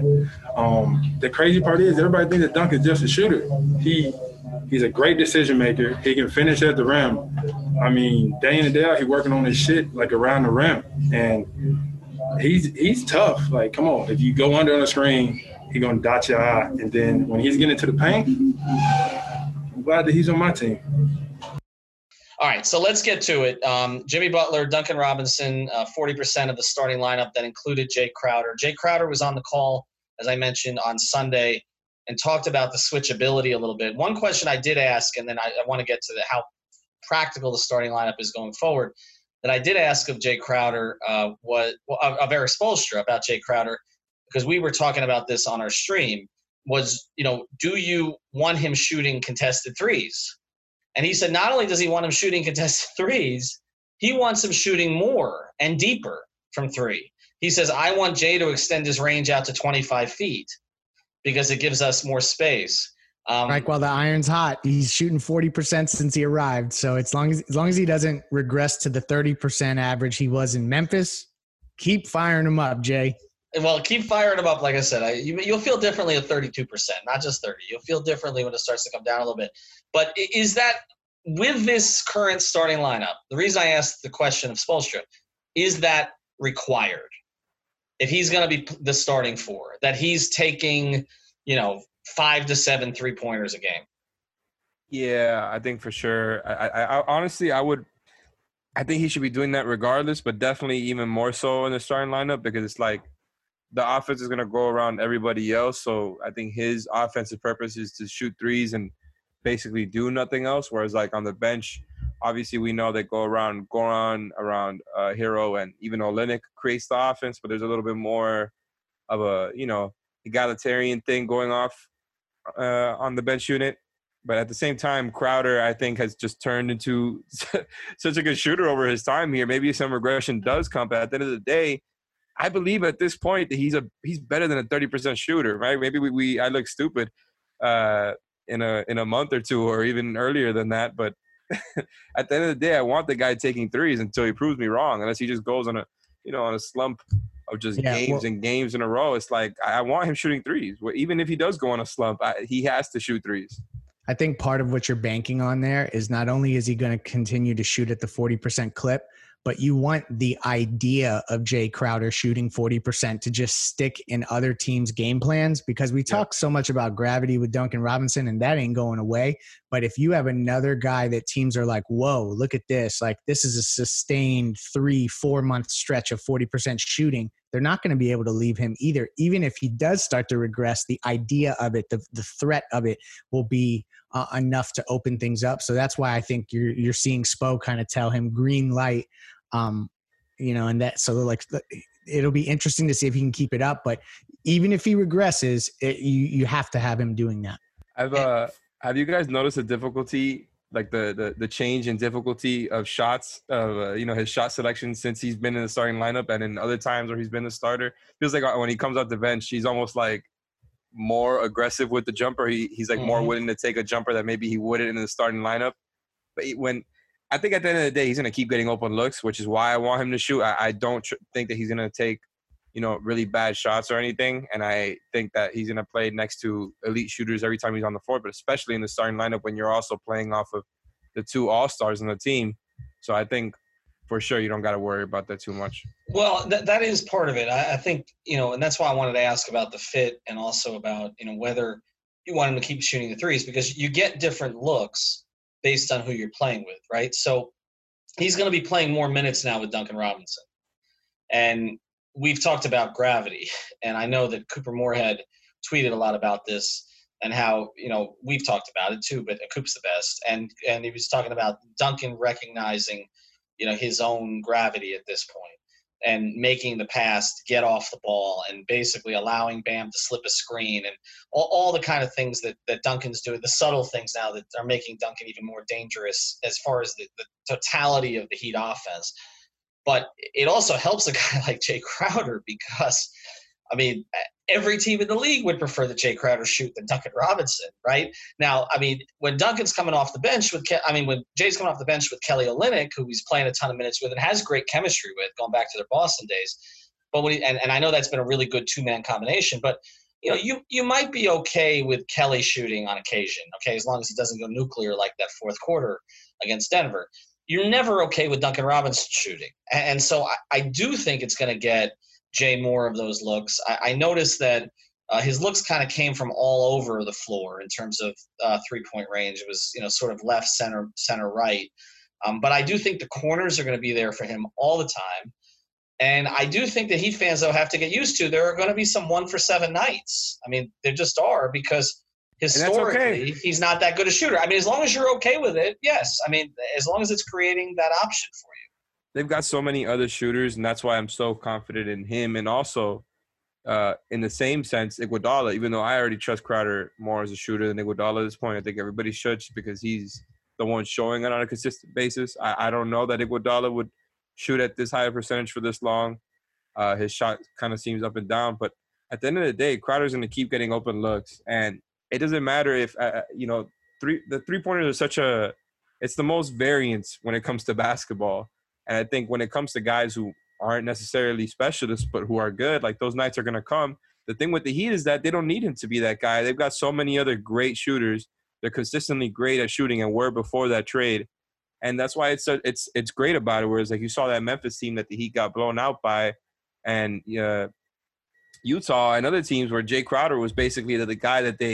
E: um, the crazy part is everybody thinks that Duncan's just a shooter. He He's a great decision maker. He can finish at the rim. I mean, day in and day out, he's working on his shit, like, around the rim. And he's he's tough. Like, come on. If you go under on the screen, he's going to dot your eye. And then when he's getting to the paint, I'm glad that he's on my team.
A: All right, so let's get to it. Um, Jimmy Butler, Duncan Robinson, uh, forty percent of the starting lineup that included Jay Crowder. Jay Crowder was on the call, as I mentioned, on Sunday and talked about the switchability a little bit. One question I did ask, and then I, I want to get to the, how practical the starting lineup is going forward, that I did ask of Jay Crowder, uh, was, well, of, of Erik Spoelstra about Jay Crowder, because we were talking about this on our stream, was, you know, do you want him shooting contested threes? And he said not only does he want him shooting contested threes, he wants him shooting more and deeper from three. He says, I want Jay to extend his range out to twenty-five feet because it gives us more space. Um,
C: like while the iron's hot, he's shooting forty percent since he arrived. So as long as, as long as he doesn't regress to the thirty percent average he was in Memphis, keep firing him up, Jay.
A: Well, keep firing him up. Like I said, I, you, you'll feel differently at thirty-two percent, not just thirty. You'll feel differently when it starts to come down a little bit. But is that, with this current starting lineup, the reason I asked the question of Spoelstra, is that required? If he's going to be the starting four, that he's taking, you know, five to seven three-pointers a game?
D: Yeah, I think for sure. I, I, I honestly, I would. I think he should be doing that regardless, but definitely even more so in the starting lineup because it's like the offense is going to go around everybody else. So I think his offensive purpose is to shoot threes and basically do nothing else. Whereas like on the bench, obviously we know they go around Goran, around uh, Hero, and even Olynyk creates the offense, but there's a little bit more of a, you know, egalitarian thing going off uh, on the bench unit. But at the same time, Crowder, I think, has just turned into such a good shooter over his time here. Maybe some regression does come, but at the end of the day, I believe at this point that he's a he's better than a thirty percent shooter, right? Maybe we, we I look stupid uh, in a in a month or two, or even earlier than that. But at the end of the day, I want the guy taking threes until he proves me wrong. Unless he just goes on a you know on a slump of just
C: Yeah,
D: games
C: well-
D: and games in a row. It's like I want him shooting threes. Even if he does go on a slump, I, he has to shoot threes.
C: I think part of what you're banking on there is not only is he going to continue to shoot at the forty percent clip, but you want the idea of Jay Crowder shooting forty percent to just stick in other teams' game plans, because we talk so much about gravity with Duncan Robinson and that ain't going away. But if you have another guy that teams are like, whoa, look at this, like this is a sustained three, four month stretch of forty percent shooting, they're not going to be able to leave him either. Even if he does start to regress, the idea of it, the, the threat of it will be uh, enough to open things up. So that's why I think you're, you're seeing Spo kind of tell him green light. Um, you know, and that, so like, it'll be interesting to see if he can keep it up, but even if he regresses, it, you, you have to have him doing that.
D: I've, uh, have you guys noticed the difficulty, like the, the, the change in difficulty of shots, of, uh, you know, his shot selection since he's been in the starting lineup and in other times where he's been the starter? Feels like when he comes off the bench, he's almost like more aggressive with the jumper. He, he's like mm-hmm. more willing to take a jumper that maybe he wouldn't in the starting lineup. But when, I think at the end of the day, he's going to keep getting open looks, which is why I want him to shoot. I, I don't tr- think that he's going to take, you know, really bad shots or anything. And I think that he's going to play next to elite shooters every time he's on the floor, but especially in the starting lineup when you're also playing off of the two all-stars in the team. So I think for sure you don't got to worry about that too much.
A: Well, th- that is part of it. I, I think, you know, and that's why I wanted to ask about the fit and also about, you know, whether you want him to keep shooting the threes, because you get different looks based on who you're playing with, right? So he's going to be playing more minutes now with Duncan Robinson. And we've talked about gravity, and I know that Cooper Moorhead tweeted a lot about this and how, you know, we've talked about it too, but Coop's the best. And and he was talking about Duncan recognizing, you know, his own gravity at this point and making the pass to get off the ball and basically allowing Bam to slip a screen and all, all the kind of things that, that Duncan's doing, the subtle things now that are making Duncan even more dangerous as far as the, the totality of the Heat offense. But it also helps a guy like Jay Crowder because, I mean, every team in the league would prefer that Jay Crowder shoot than Duncan Robinson, right? Now, I mean, when Duncan's coming off the bench with – I mean, when Jay's coming off the bench with Kelly Olynyk, who he's playing a ton of minutes with and has great chemistry with, going back to their Boston days. But when he, and, and I know that's been a really good two-man combination, but, you know, you, you might be okay with Kelly shooting on occasion, okay, as long as he doesn't go nuclear like that fourth quarter against Denver. You're never okay with Duncan Robinson shooting. And, and so I, I do think it's going to get – Jay more of those looks. I, I noticed that uh, his looks kind of came from all over the floor in terms of uh, three-point range. It was, you know, sort of left, center, center, right. Um, but I do think the corners are going to be there for him all the time. And I do think that Heat fans, though, have to get used to there are going to be some one for seven nights. I mean, there just are, because historically okay. he's not that good a shooter. I mean, as long as you're okay with it, yes. I mean, as long as it's creating that option for you.
D: They've got so many other shooters, and that's why I'm so confident in him. And also, uh, in the same sense, Iguodala, even though I already trust Crowder more as a shooter than Iguodala at this point, I think everybody should, because he's the one showing it on a consistent basis. I, I don't know that Iguodala would shoot at this high percentage for this long. Uh, his shot kind of seems up and down. But at the end of the day, Crowder's going to keep getting open looks. And it doesn't matter if, uh, you know, three the three-pointers are such a – it's the most variance when it comes to basketball. And I think when it comes to guys who aren't necessarily specialists but who are good, like those nights are going to come. The thing with the Heat is that they don't need him to be that guy. They've got so many other great shooters. They're consistently great at shooting and were before that trade. And that's why it's a, it's it's great about it. Whereas like you saw that Memphis team that the Heat got blown out by, and uh, Utah and other teams where Jay Crowder was basically the, the guy that they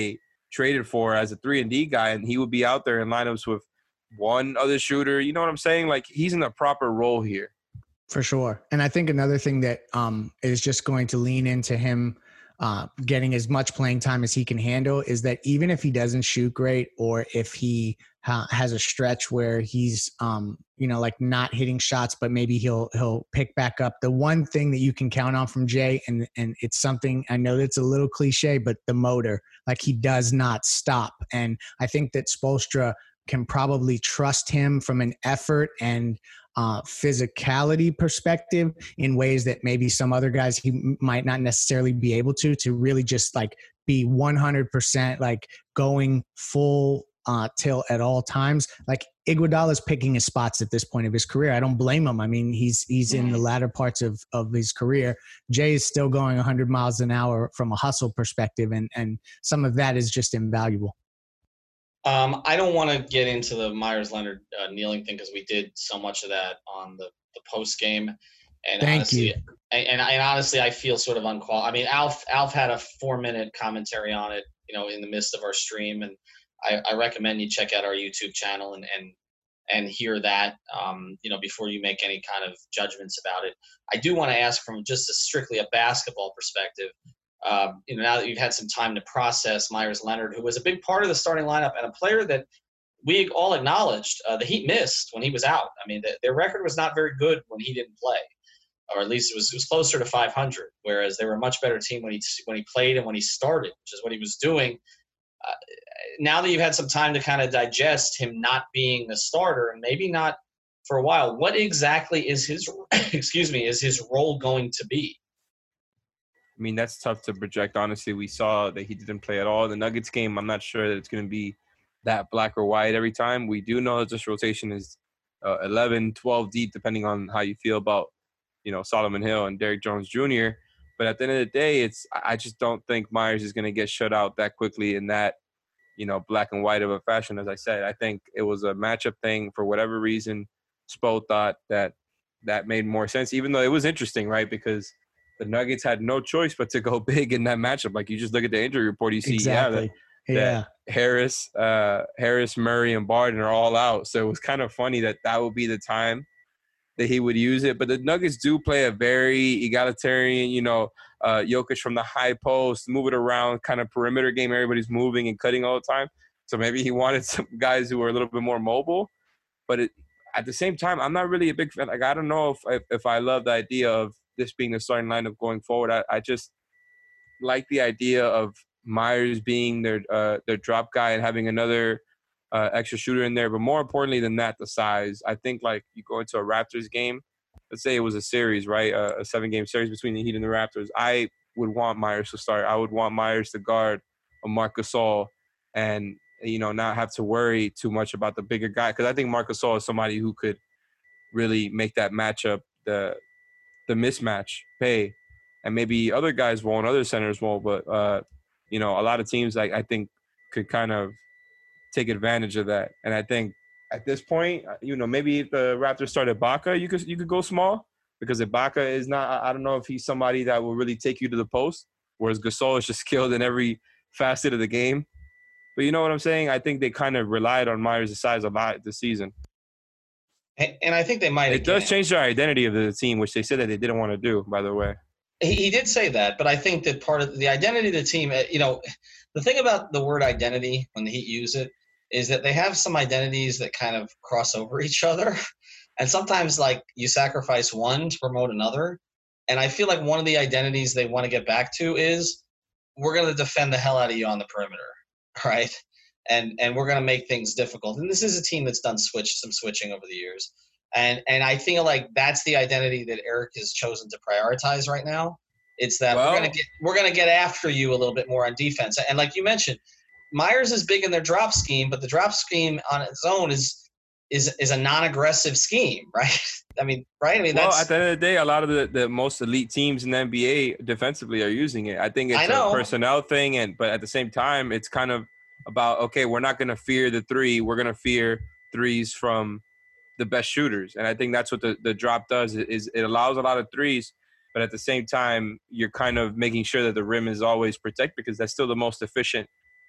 D: traded for as a three and D guy, and he would be out there in lineups with one other shooter. You know what I'm saying? Like, he's in the proper role here.
C: For sure. And I think another thing that um, is just going to lean into him uh, getting as much playing time as he can handle is that even if he doesn't shoot great, or if he ha- has a stretch where he's, um, you know, like not hitting shots, but maybe he'll he'll pick back up. The one thing that you can count on from Jay, and and it's something, I know that's a little cliche, but the motor, like, he does not stop. And I think that Spoelstra can probably trust him from an effort and uh, physicality perspective in ways that maybe some other guys he m- might not necessarily be able to, to really just like be one hundred percent like going full uh, tilt at all times. Like, Iguodala's picking his spots at this point of his career. I don't blame him. I mean, he's he's in the latter parts of, of his career. Jay is still going one hundred miles an hour from a hustle perspective, and and some of that is just invaluable.
A: Um, I don't want to get into the Myers Leonard uh, kneeling thing, because we did so much of that on the, the post game, and
C: Thank
A: honestly,
C: you.
A: And, and and honestly, I feel sort of unqualified. I mean, Alf Alf had a four minute commentary on it, you know, in the midst of our stream, and I, I recommend you check out our YouTube channel and and and hear that, um, you know, before you make any kind of judgments about it. I do want to ask, from just a strictly a basketball perspective. Um, you know, now that you've had some time to process Myers Leonard, who was a big part of the starting lineup and a player that we all acknowledged uh, the Heat missed when he was out. I mean, the, their record was not very good when he didn't play, or at least it was it was closer to five hundred. Whereas they were a much better team when he when he played and when he started, which is what he was doing. Uh, now that you've had some time to kind of digest him not being the starter, and maybe not for a while, what exactly is his excuse me is his role going to be?
D: I mean, that's tough to project. Honestly, we saw that he didn't play at all. The Nuggets game, I'm not sure that it's going to be that black or white every time. We do know that this rotation is uh, eleven, twelve deep, depending on how you feel about, you know, Solomon Hill and Derrick Jones Junior But at the end of the day, it's I just don't think Myers is going to get shut out that quickly in that, you know, black and white of a fashion. As I said, I think it was a matchup thing. For whatever reason, Spo thought that that made more sense, even though it was interesting, right? Because the Nuggets had no choice but to go big in that matchup. Like, you just look at the injury report, you see,
C: Exactly.
D: yeah, that,
C: Yeah.
D: that Harris, uh, Harris, Murray, and Barton are all out. So it was kind of funny that that would be the time that he would use it. But the Nuggets do play a very egalitarian, you know, uh, Jokic from the high post, move it around, kind of perimeter game. Everybody's moving and cutting all the time. So maybe he wanted some guys who were a little bit more mobile. But it, at the same time, I'm not really a big fan. Like, I don't know if, if if I love the idea of this being the starting lineup going forward. I, I just like the idea of Myers being their uh, their drop guy and having another uh, extra shooter in there. But more importantly than that, the size. I think, like, you go into a Raptors game, let's say it was a series, right? Uh, a seven-game series between the Heat and the Raptors. I would want Myers to start. I would want Myers to guard a Marc Gasol and, you know, not have to worry too much about the bigger guy. Because I think Marc Gasol is somebody who could really make that matchup, the the mismatch, pay. And maybe other guys won't, other centers won't. But, uh, you know, a lot of teams, like, I think, could kind of take advantage of that. And I think at this point, you know, maybe if the Raptors started Ibaka, you could you could go small, because Ibaka is not, I don't know if he's somebody that will really take you to the post, whereas Gasol is just skilled in every facet of the game. But you know what I'm saying? I think they kind of relied on Myers' size a lot this season.
A: And I think they might.
D: It
A: again.
D: does change their identity of the team, which they said that they didn't want to do, by the way.
A: He, he did say that, but I think that part of the identity of the team, you know, the thing about the word identity when the Heat use it is that they have some identities that kind of cross over each other. And sometimes, like, you sacrifice one to promote another. And I feel like one of the identities they want to get back to is, we're going to defend the hell out of you on the perimeter, right? And and we're going to make things difficult. And this is a team that's done switch some switching over the years. And and I feel like that's the identity that Eric has chosen to prioritize right now. It's that
D: Well,
A: we're going to get we're going to get after you a little bit more on defense. And like you mentioned, Myers is big in their drop scheme, but the drop scheme on its own is is is a non-aggressive scheme, right? I mean, right? I mean,
D: well,
A: that's,
D: at the end of the day, a lot of the, the most elite teams in the N B A defensively are using it. I think it's
A: I know.
D: a personnel thing, and but at the same time, it's kind of about, okay, we're not going to fear the three. We're going to fear threes from the best shooters. And I think that's what the, the drop does, is it allows a lot of threes, but at the same time, you're kind of making sure that the rim is always protected, because that's still the most efficient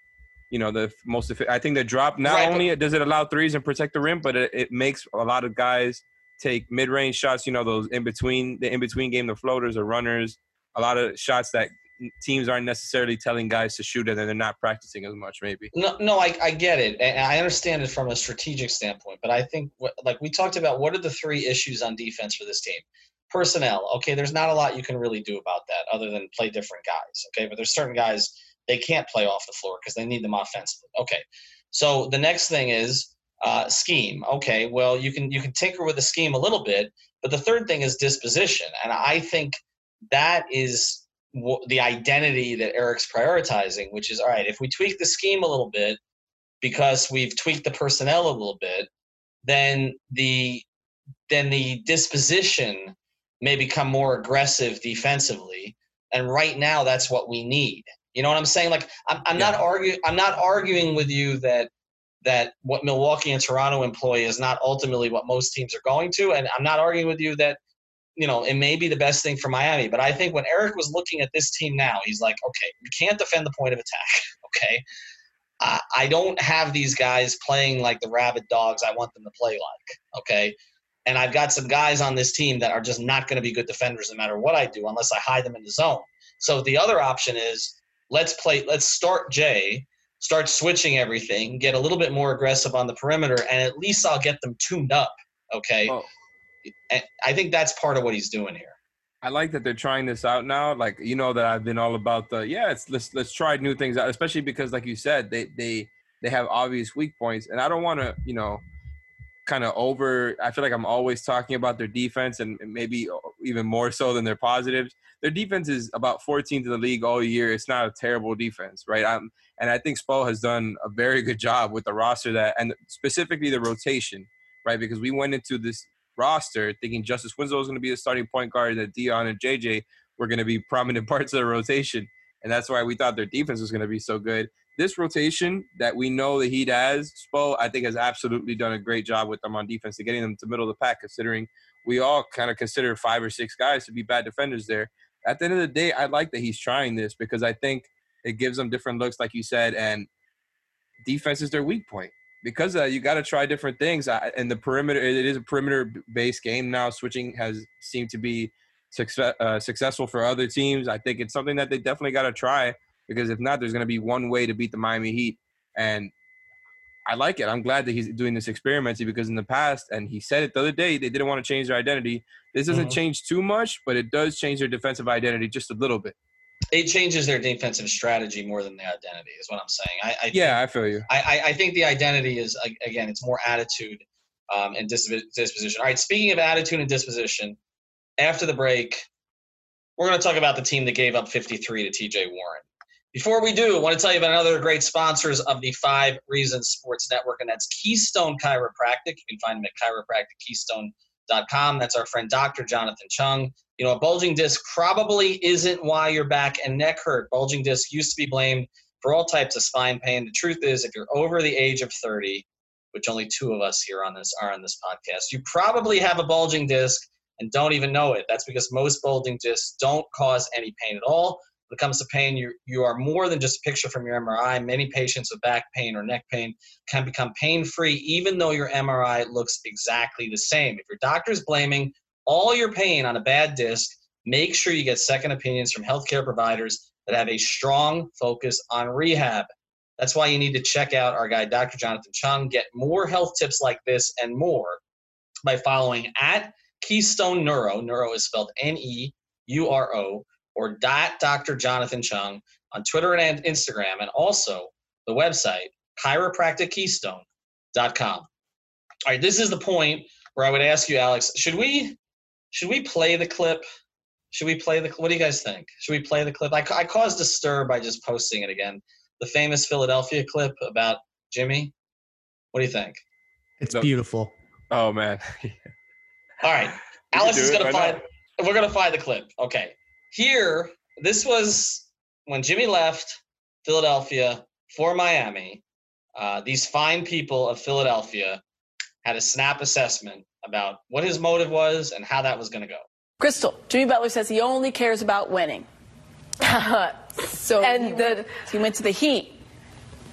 D: you know, the most. I think the drop not
A: right,
D: only
A: but,
D: does it allow threes and protect the rim, but it, it makes a lot of guys take mid-range shots. You know, those in between the in between game, the floaters or runners. A lot of shots that teams aren't necessarily telling guys to shoot, and then they're not practicing as much. Maybe.
A: No, no, I, I get it, and I understand it from a strategic standpoint. But I think, what, like we talked about, what are the three issues on defense for this team? Personnel. Okay, there's not a lot you can really do about that other than play different guys. Okay, but there's certain guys they can't play off the floor because they need them offensively. Okay, so the next thing is uh, scheme. Okay, well you can you can tinker with the scheme a little bit, but the third thing is disposition, and I think that is w- the identity that Eric's prioritizing, which is all right. If we tweak the scheme a little bit because we've tweaked the personnel a little bit, then the then the disposition may become more aggressive defensively, and right now that's what we need. You know what I'm saying? Like I'm, I'm
D: yeah.
A: not arguing. I'm not arguing with you that that what Milwaukee and Toronto employ is not ultimately what most teams are going to, and I'm not arguing with you that you know it may be the best thing for Miami. But I think when Eric was looking at this team now, he's like, okay, we can't defend the point of attack. Okay, uh, I don't have these guys playing like the rabid dogs I want them to play like. Okay. And I've got some guys on this team that are just not going to be good defenders no matter what I do unless I hide them in the zone. So the other option is let's play – let's start Jay, start switching everything, get a little bit more aggressive on the perimeter, and at least I'll get them tuned up, okay?
D: Oh.
A: And I think that's part of what he's doing here.
D: I like that they're trying this out now. Like, you know that I've been all about the – yeah, it's, let's let's try new things out, especially because, like you said, they they, they have obvious weak points. And I don't want to, you know – kind of over I feel like I'm always talking about their defense and maybe even more so than their positives. Their defense is about fourteenth in the league all year. It's not a terrible defense, right? Um, and I think Spo has done a very good job with the roster that, and specifically the rotation, right? Because we went into this roster thinking Justice Winslow was going to be the starting point guard, that Dion and J J were going to be prominent parts of the rotation. And that's why we thought their defense was going to be so good. This rotation that we know the Heat has, Spo, I think has absolutely done a great job with them on defense and getting them to middle of the pack, considering we all kind of consider five or six guys to be bad defenders there. At the end of the day, I like that he's trying this because I think it gives them different looks, like you said, and defense is their weak point. Because uh, you got to try different things. I, and the perimeter, it is a perimeter-based game now. Switching has seemed to be success, uh, successful for other teams. I think it's something that they definitely got to try. Because if not, there's going to be one way to beat the Miami Heat. And I like it. I'm glad that he's doing this experimenting because in the past, and he said it the other day, they didn't want to change their identity. This doesn't mm-hmm. change too much, but it does change their defensive identity just a little bit.
A: It changes their defensive strategy more than the identity is what I'm saying. I, I
D: Yeah,
A: think,
D: I feel you.
A: I, I think the identity is, again, it's more attitude um, and disposition. All right, speaking of attitude and disposition, after the break, we're going to talk about the team that gave up fifty-three to T J Warren. Before we do, I want to tell you about another great sponsors of the Five Reasons Sports Network, and that's Keystone Chiropractic. You can find them at chiropractic keystone dot com. That's our friend Doctor Jonathan Chung. You know, a bulging disc probably isn't why your back and neck hurt. Bulging disc used to be blamed for all types of spine pain. The truth is, if you're over the age of thirty, which only two of us here on this are on this podcast, you probably have a bulging disc and don't even know it. That's because most bulging discs don't cause any pain at all. When it comes to pain, you you are more than just a picture from your M R I. Many patients with back pain or neck pain can become pain-free even though your M R I looks exactly the same. If your doctor's blaming all your pain on a bad disc, make sure you get second opinions from healthcare providers that have a strong focus on rehab. That's why you need to check out our guy, Doctor Jonathan Chung. Get more health tips like this and more by following at Keystone Neuro. Neuro is spelled N E U R O. Or dot Doctor Jonathan Chung on Twitter and Instagram, and also the website, chiropractic keystone dot com. All right, this is the point where I would ask you, Alex, should we should we play the clip? Should we play the clip? What do you guys think? Should we play the clip? I, I caused a stir by just posting it again. The famous Philadelphia clip about Jimmy. What do you think?
C: It's
D: no.
C: beautiful.
D: Oh, man.
A: All right. Alex is going
D: right
A: to find
D: now.
A: We're going to find the clip. Okay. Here, this was when Jimmy left Philadelphia for Miami. Uh, these fine people of Philadelphia had a snap assessment about what his motive was and how that was going to go.
F: Crystal, Jimmy Butler says he only cares about winning.
G: so
F: and
G: he
F: the,
G: went,
F: he went to the Heat.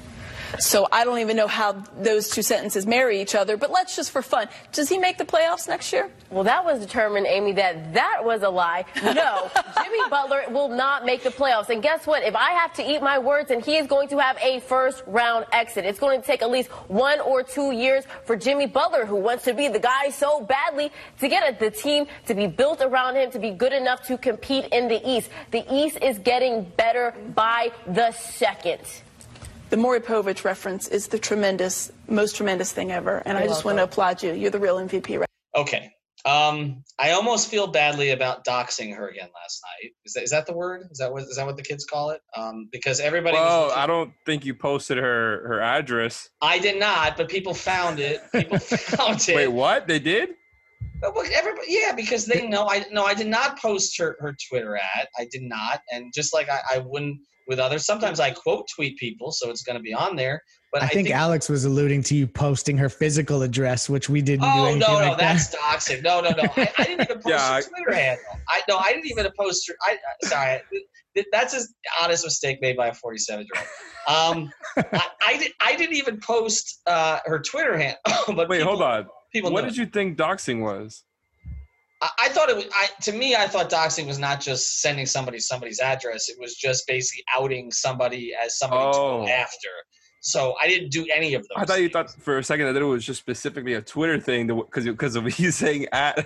F: So I don't even know how those two sentences marry each other, but let's just for fun. Does he make the playoffs next year?
G: Well, that was determined, Amy, that that was a lie. No, Jimmy Butler will not make the playoffs. And guess what? If I have to eat my words, and he is going to have a first-round exit. It's going to take at least one or two years for Jimmy Butler, who wants to be the guy so badly, to get a, the team to be built around him, to be good enough to compete in the East. The East is getting better by the second.
F: The Maury Povich reference is the tremendous, most tremendous thing ever, and I, I just want to applaud you. You're the real M V P, right?
A: Okay. Um, I almost feel badly about doxing her again last night. Is that is that the word? Is that what is that what the kids call it? Um, because everybody.
D: Well,
A: was
D: I don't think you posted her her address.
A: I did not, but people found it. People found it.
D: Wait, what? They did?
A: Well, everybody, yeah, because they know I no, I did not post her, her Twitter ad. I did not, and just like I, I wouldn't with others. Sometimes I quote tweet people, so it's going to be on there. But
C: I,
A: I
C: think,
A: think
C: Alex was alluding to you posting her physical address, which we didn't
A: oh,
C: do anything
A: no, no,
C: like
A: that's
C: that.
A: toxic. No, no, no. I, I didn't even post
D: Yeah,
A: her
D: I-
A: Twitter handle. I no, I didn't even post her. I sorry, that's an honest mistake made by a forty-seven-year-old. Um, I, I did. I didn't even post uh, her Twitter handle. But
D: Wait,
A: people,
D: hold on.
A: People
D: What
A: know.
D: did you think doxing was?
A: I, I thought it was. I, to me, I thought doxing was not just sending somebody somebody's address. It was just basically outing somebody as somebody to
D: Oh.
A: go after. So I didn't do any of those.
D: I thought you
A: things.
D: thought for a second that it was just specifically a Twitter thing because because of you saying at.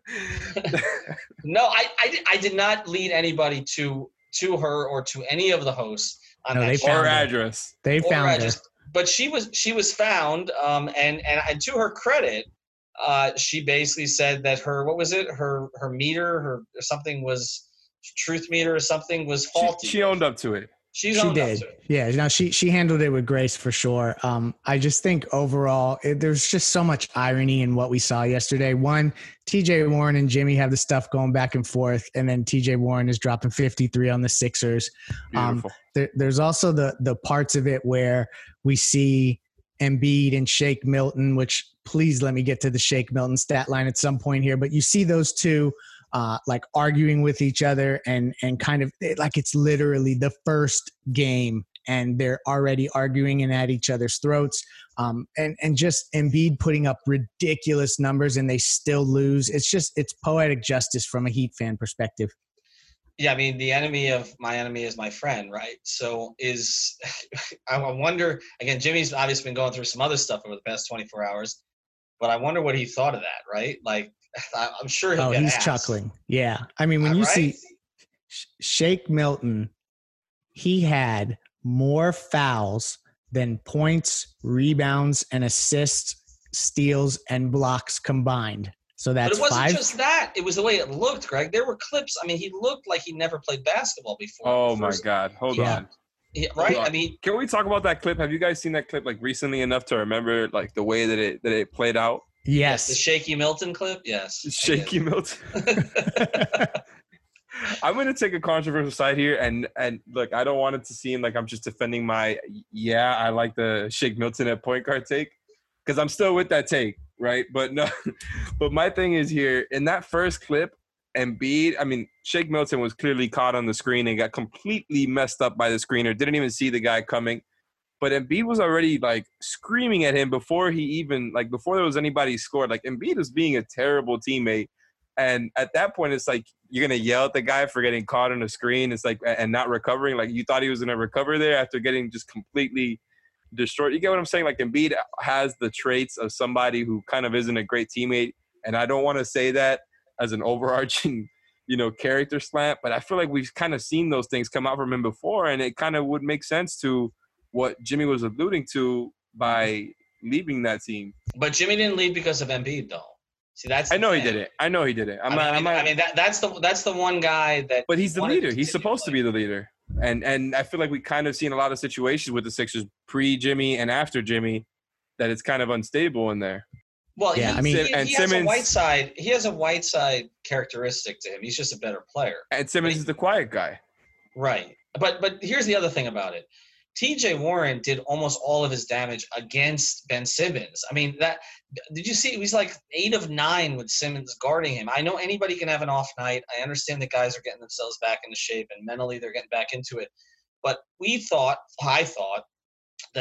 A: No, I, I, did, I did not lead anybody to to her or to any of the hosts on
C: No,
A: that
C: they
A: show.
C: found
D: or
C: her.
D: address.
C: They
A: Or
C: found her.
A: address. But she was she was found, um, and, and and to her credit, uh, she basically said that her what was it her her meter her something was truth meter or something was
D: She,
A: faulty.
D: she owned up to it.
A: She's
C: She
A: owned up
C: did.
A: to it.
C: Yeah, no, she she handled it with grace for sure. Um, I just think overall, it, there's just so much irony in what we saw yesterday. One, T J Warren and Jimmy have the stuff going back and forth, and then T J Warren is dropping fifty-three on the Sixers. Um,
D: Beautiful.
C: there, there's also the the parts of it where we see Embiid and Shake Milton, which please let me get to the Shake Milton stat line at some point here, but you see those two uh, like arguing with each other and and kind of like it's literally the first game and they're already arguing and at each other's throats. Um, and, and just Embiid putting up ridiculous numbers and they still lose. It's just, it's poetic justice from a Heat fan perspective.
A: Yeah, I mean, the enemy of my enemy is my friend, right? So is I wonder again. Jimmy's obviously been going through some other stuff over the past twenty-four hours, but I wonder what he thought of that, right? Like, I'm sure he'll
C: Oh,
A: get
C: he's
A: asked.
C: chuckling. Yeah. I mean, when
A: Uh,
C: you
A: right?
C: see Sh- Shake Milton, he had more fouls than points, rebounds, and assists, steals, and blocks combined. So
A: But
C: that's
A: it wasn't
C: five.
A: just that; it was the way it looked, Greg. There were clips. I mean, he looked like he never played basketball before.
D: Oh
A: The
D: my
A: first-
D: God! Hold
A: Yeah.
D: on.
A: he- right?
D: Hold on.
A: I mean,
D: Can we talk about that clip? Have you guys seen that clip like recently enough to remember like the way that it that it played out?
C: Yes.
A: the Shaky Milton clip. Yes, I
D: Shaky Milton. I'm going to take a controversial side here, and and look, I don't want it to seem like I'm just defending my yeah, I like the Shake Milton at point guard take, because I'm still with that take, right? But no, but my thing is here in that first clip, Embiid, I mean, Shake Milton was clearly caught on the screen and got completely messed up by the screener. Didn't even see the guy coming. But Embiid was already like screaming at him before he even like before there was anybody scored. Like Embiid was being a terrible teammate, and at that point, it's like you're gonna yell at the guy for getting caught on the screen. It's like and not recovering. Like you thought he was gonna recover there after getting just completely destroyed. You get what I'm saying? Like Embiid has the traits of somebody who kind of isn't a great teammate, and I don't want to say that as an overarching, you know, character slant, but I feel like we've kind of seen those things come out from him before, and it kind of would make sense to what Jimmy was alluding to by leaving that team.
A: But Jimmy didn't leave because of Embiid, though. See, that's
D: I
A: the
D: know he
A: thing.
D: did it. I know he did it. I'm
A: I mean,
D: not,
A: I
D: I'm
A: mean,
D: not,
A: I mean that, that's the that's the one guy that.
D: but he's the
A: wanted
D: leader.
A: to
D: He's
A: continue
D: supposed to be
A: playing.
D: the leader. And and I feel like we kind of seen a lot of situations with the Sixers pre-Jimmy and after Jimmy that it's kind of unstable in there.
A: Well,
C: Yeah,
A: he,
C: I mean-
A: he,
D: And
A: he has a
D: Simmons-
A: white side. He has a white side characteristic to him. He's just a better player,
D: And Simmons is the quiet guy.
A: right? But but here's the other thing about it. T J Warren did almost all of his damage against Ben Simmons. I mean, that did you see? He was like eight of nine with Simmons guarding him. I know anybody can have an off night. I understand that guys are getting themselves back into shape and mentally they're getting back into it. But we thought, I thought, that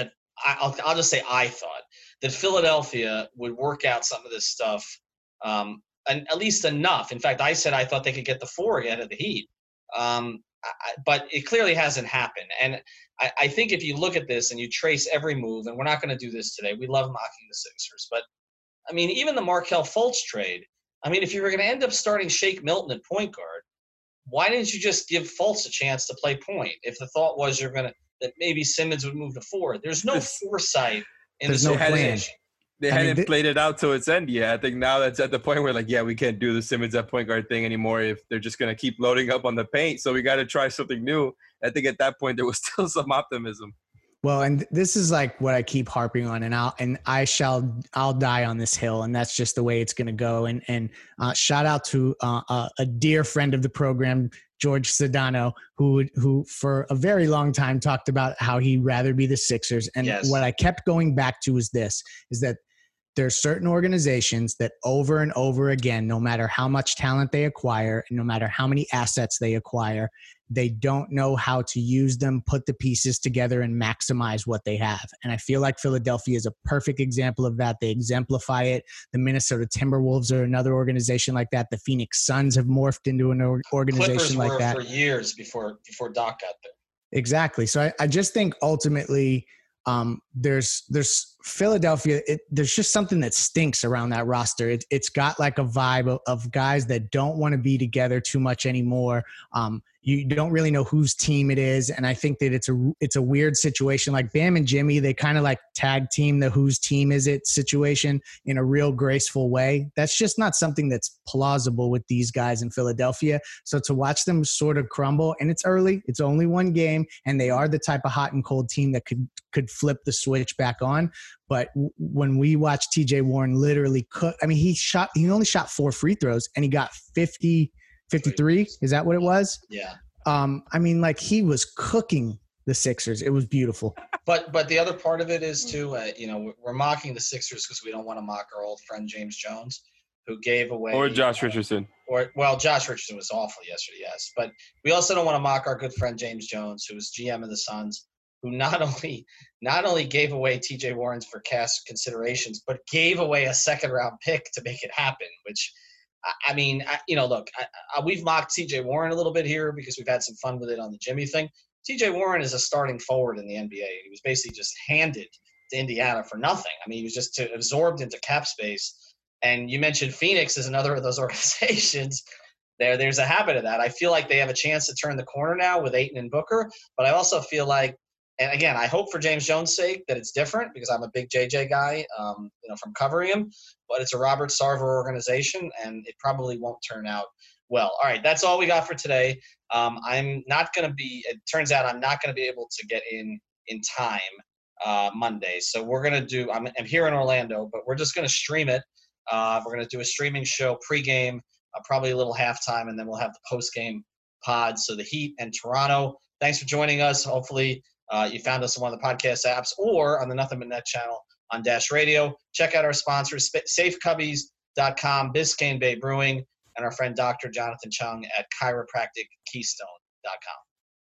A: I, I'll, I'll just say I thought that Philadelphia would work out some of this stuff, um, and at least enough. In fact, I said I thought they could get the four ahead of the Heat. Um, I, but it clearly hasn't happened. And I, I think if you look at this and you trace every move, and we're not going to do this today, we love mocking the Sixers, but I mean, even the Markelle Fultz trade, I mean, if you were going to end up starting Shake Milton at point guard, why didn't you just give Fultz a chance to play point? If the thought was you're going to, that maybe Simmons would move to four. There's no foresight in
C: There's
A: this
C: no plan.
D: They
C: I mean,
D: hadn't
C: th-
D: played it out to its end yet. I think now that's at the point where, like, yeah, we can't do the Simmons at point guard thing anymore if they're just going to keep loading up on the paint. So we got to try something new. I think at that point there was still some optimism.
C: Well, and this is like what I keep harping on, and I'll and I shall I'll die on this hill, and that's just the way it's going to go. And and uh, shout out to uh, uh, a dear friend of the program, George Sedano, who who for a very long time talked about how he'd rather be the Sixers. And
A: Yes.
C: what I kept going back to is this: is that there's certain organizations that over and over again, no matter how much talent they acquire, and no matter how many assets they acquire, they don't know how to use them, put the pieces together, and maximize what they have. And I feel like Philadelphia is a perfect example of that. They exemplify it. The Minnesota Timberwolves are another organization like that. The Phoenix Suns have morphed into an or- organization
A: Clippers
C: like
A: were
C: that.
A: for years before before Doc got there.
C: Exactly. So I, I just think ultimately um, there's there's Philadelphia. It, there's just something that stinks around that roster. It, it's got like a vibe of, of guys that don't want to be together too much anymore. Um, you don't really know whose team it is, and I think that it's a it's a weird situation. Like Bam and Jimmy, they kind of like tag team the whose team is it situation in a real graceful way. That's just not something that's plausible with these guys in Philadelphia. So to watch them sort of crumble, and it's early, it's only one game, and they are the type of hot and cold team that could could flip the switch back on. But w- when we watch T J Warren literally cook, I mean, he shot, he only shot four free throws and he got fifty, fifty-three. Is that what it was?
A: Yeah.
C: Um, I mean, like he was cooking the Sixers. It was beautiful.
A: But but the other part of it is too, uh, you know, we're mocking the Sixers because we don't want to mock our old friend James Jones, who gave away
D: Or Josh
A: uh,
D: Richardson.
A: Or well, Josh Richardson was awful yesterday, yes. But we also don't want to mock our good friend James Jones, who was G M of the Suns, who not only not only gave away T J Warren's for cash considerations, but gave away a second round pick to make it happen. Which, I, I mean, I, you know, look, I, I, we've mocked T J Warren a little bit here because we've had some fun with it on the Jimmy thing. T J Warren is a starting forward in the N B A. He was basically just handed to Indiana for nothing. I mean, he was just to, absorbed into cap space. And you mentioned Phoenix is another of those organizations. There, there's a habit of that. I feel like they have a chance to turn the corner now with Ayton and Booker. But I also feel like, and again, I hope for James Jones' sake that it's different because I'm a big J J guy, um, you know, from covering him. But it's a Robert Sarver organization, and it probably won't turn out well. All right, that's all we got for today. Um, I'm not going to be – it turns out I'm not going to be able to get in in time uh, Monday. So we're going to do – I'm I'm here in Orlando, but we're just going to stream it. Uh, we're going to do a streaming show pregame, uh, probably a little halftime, and then we'll have the postgame pod. So the Heat and Toronto. Thanks for joining us. Hopefully uh, you found us on one of the podcast apps or on the Nothing But Net channel on Dash Radio. Check out our sponsors, safe cubbies dot com, Biscayne Bay Brewing, and our friend Doctor Jonathan Chung at chiropractic keystone dot com.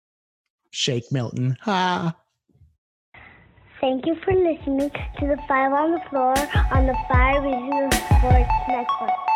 C: Shake Milton. Ha.
H: Thank you for listening to the Five on the Floor on the Five Reasons Sports Network.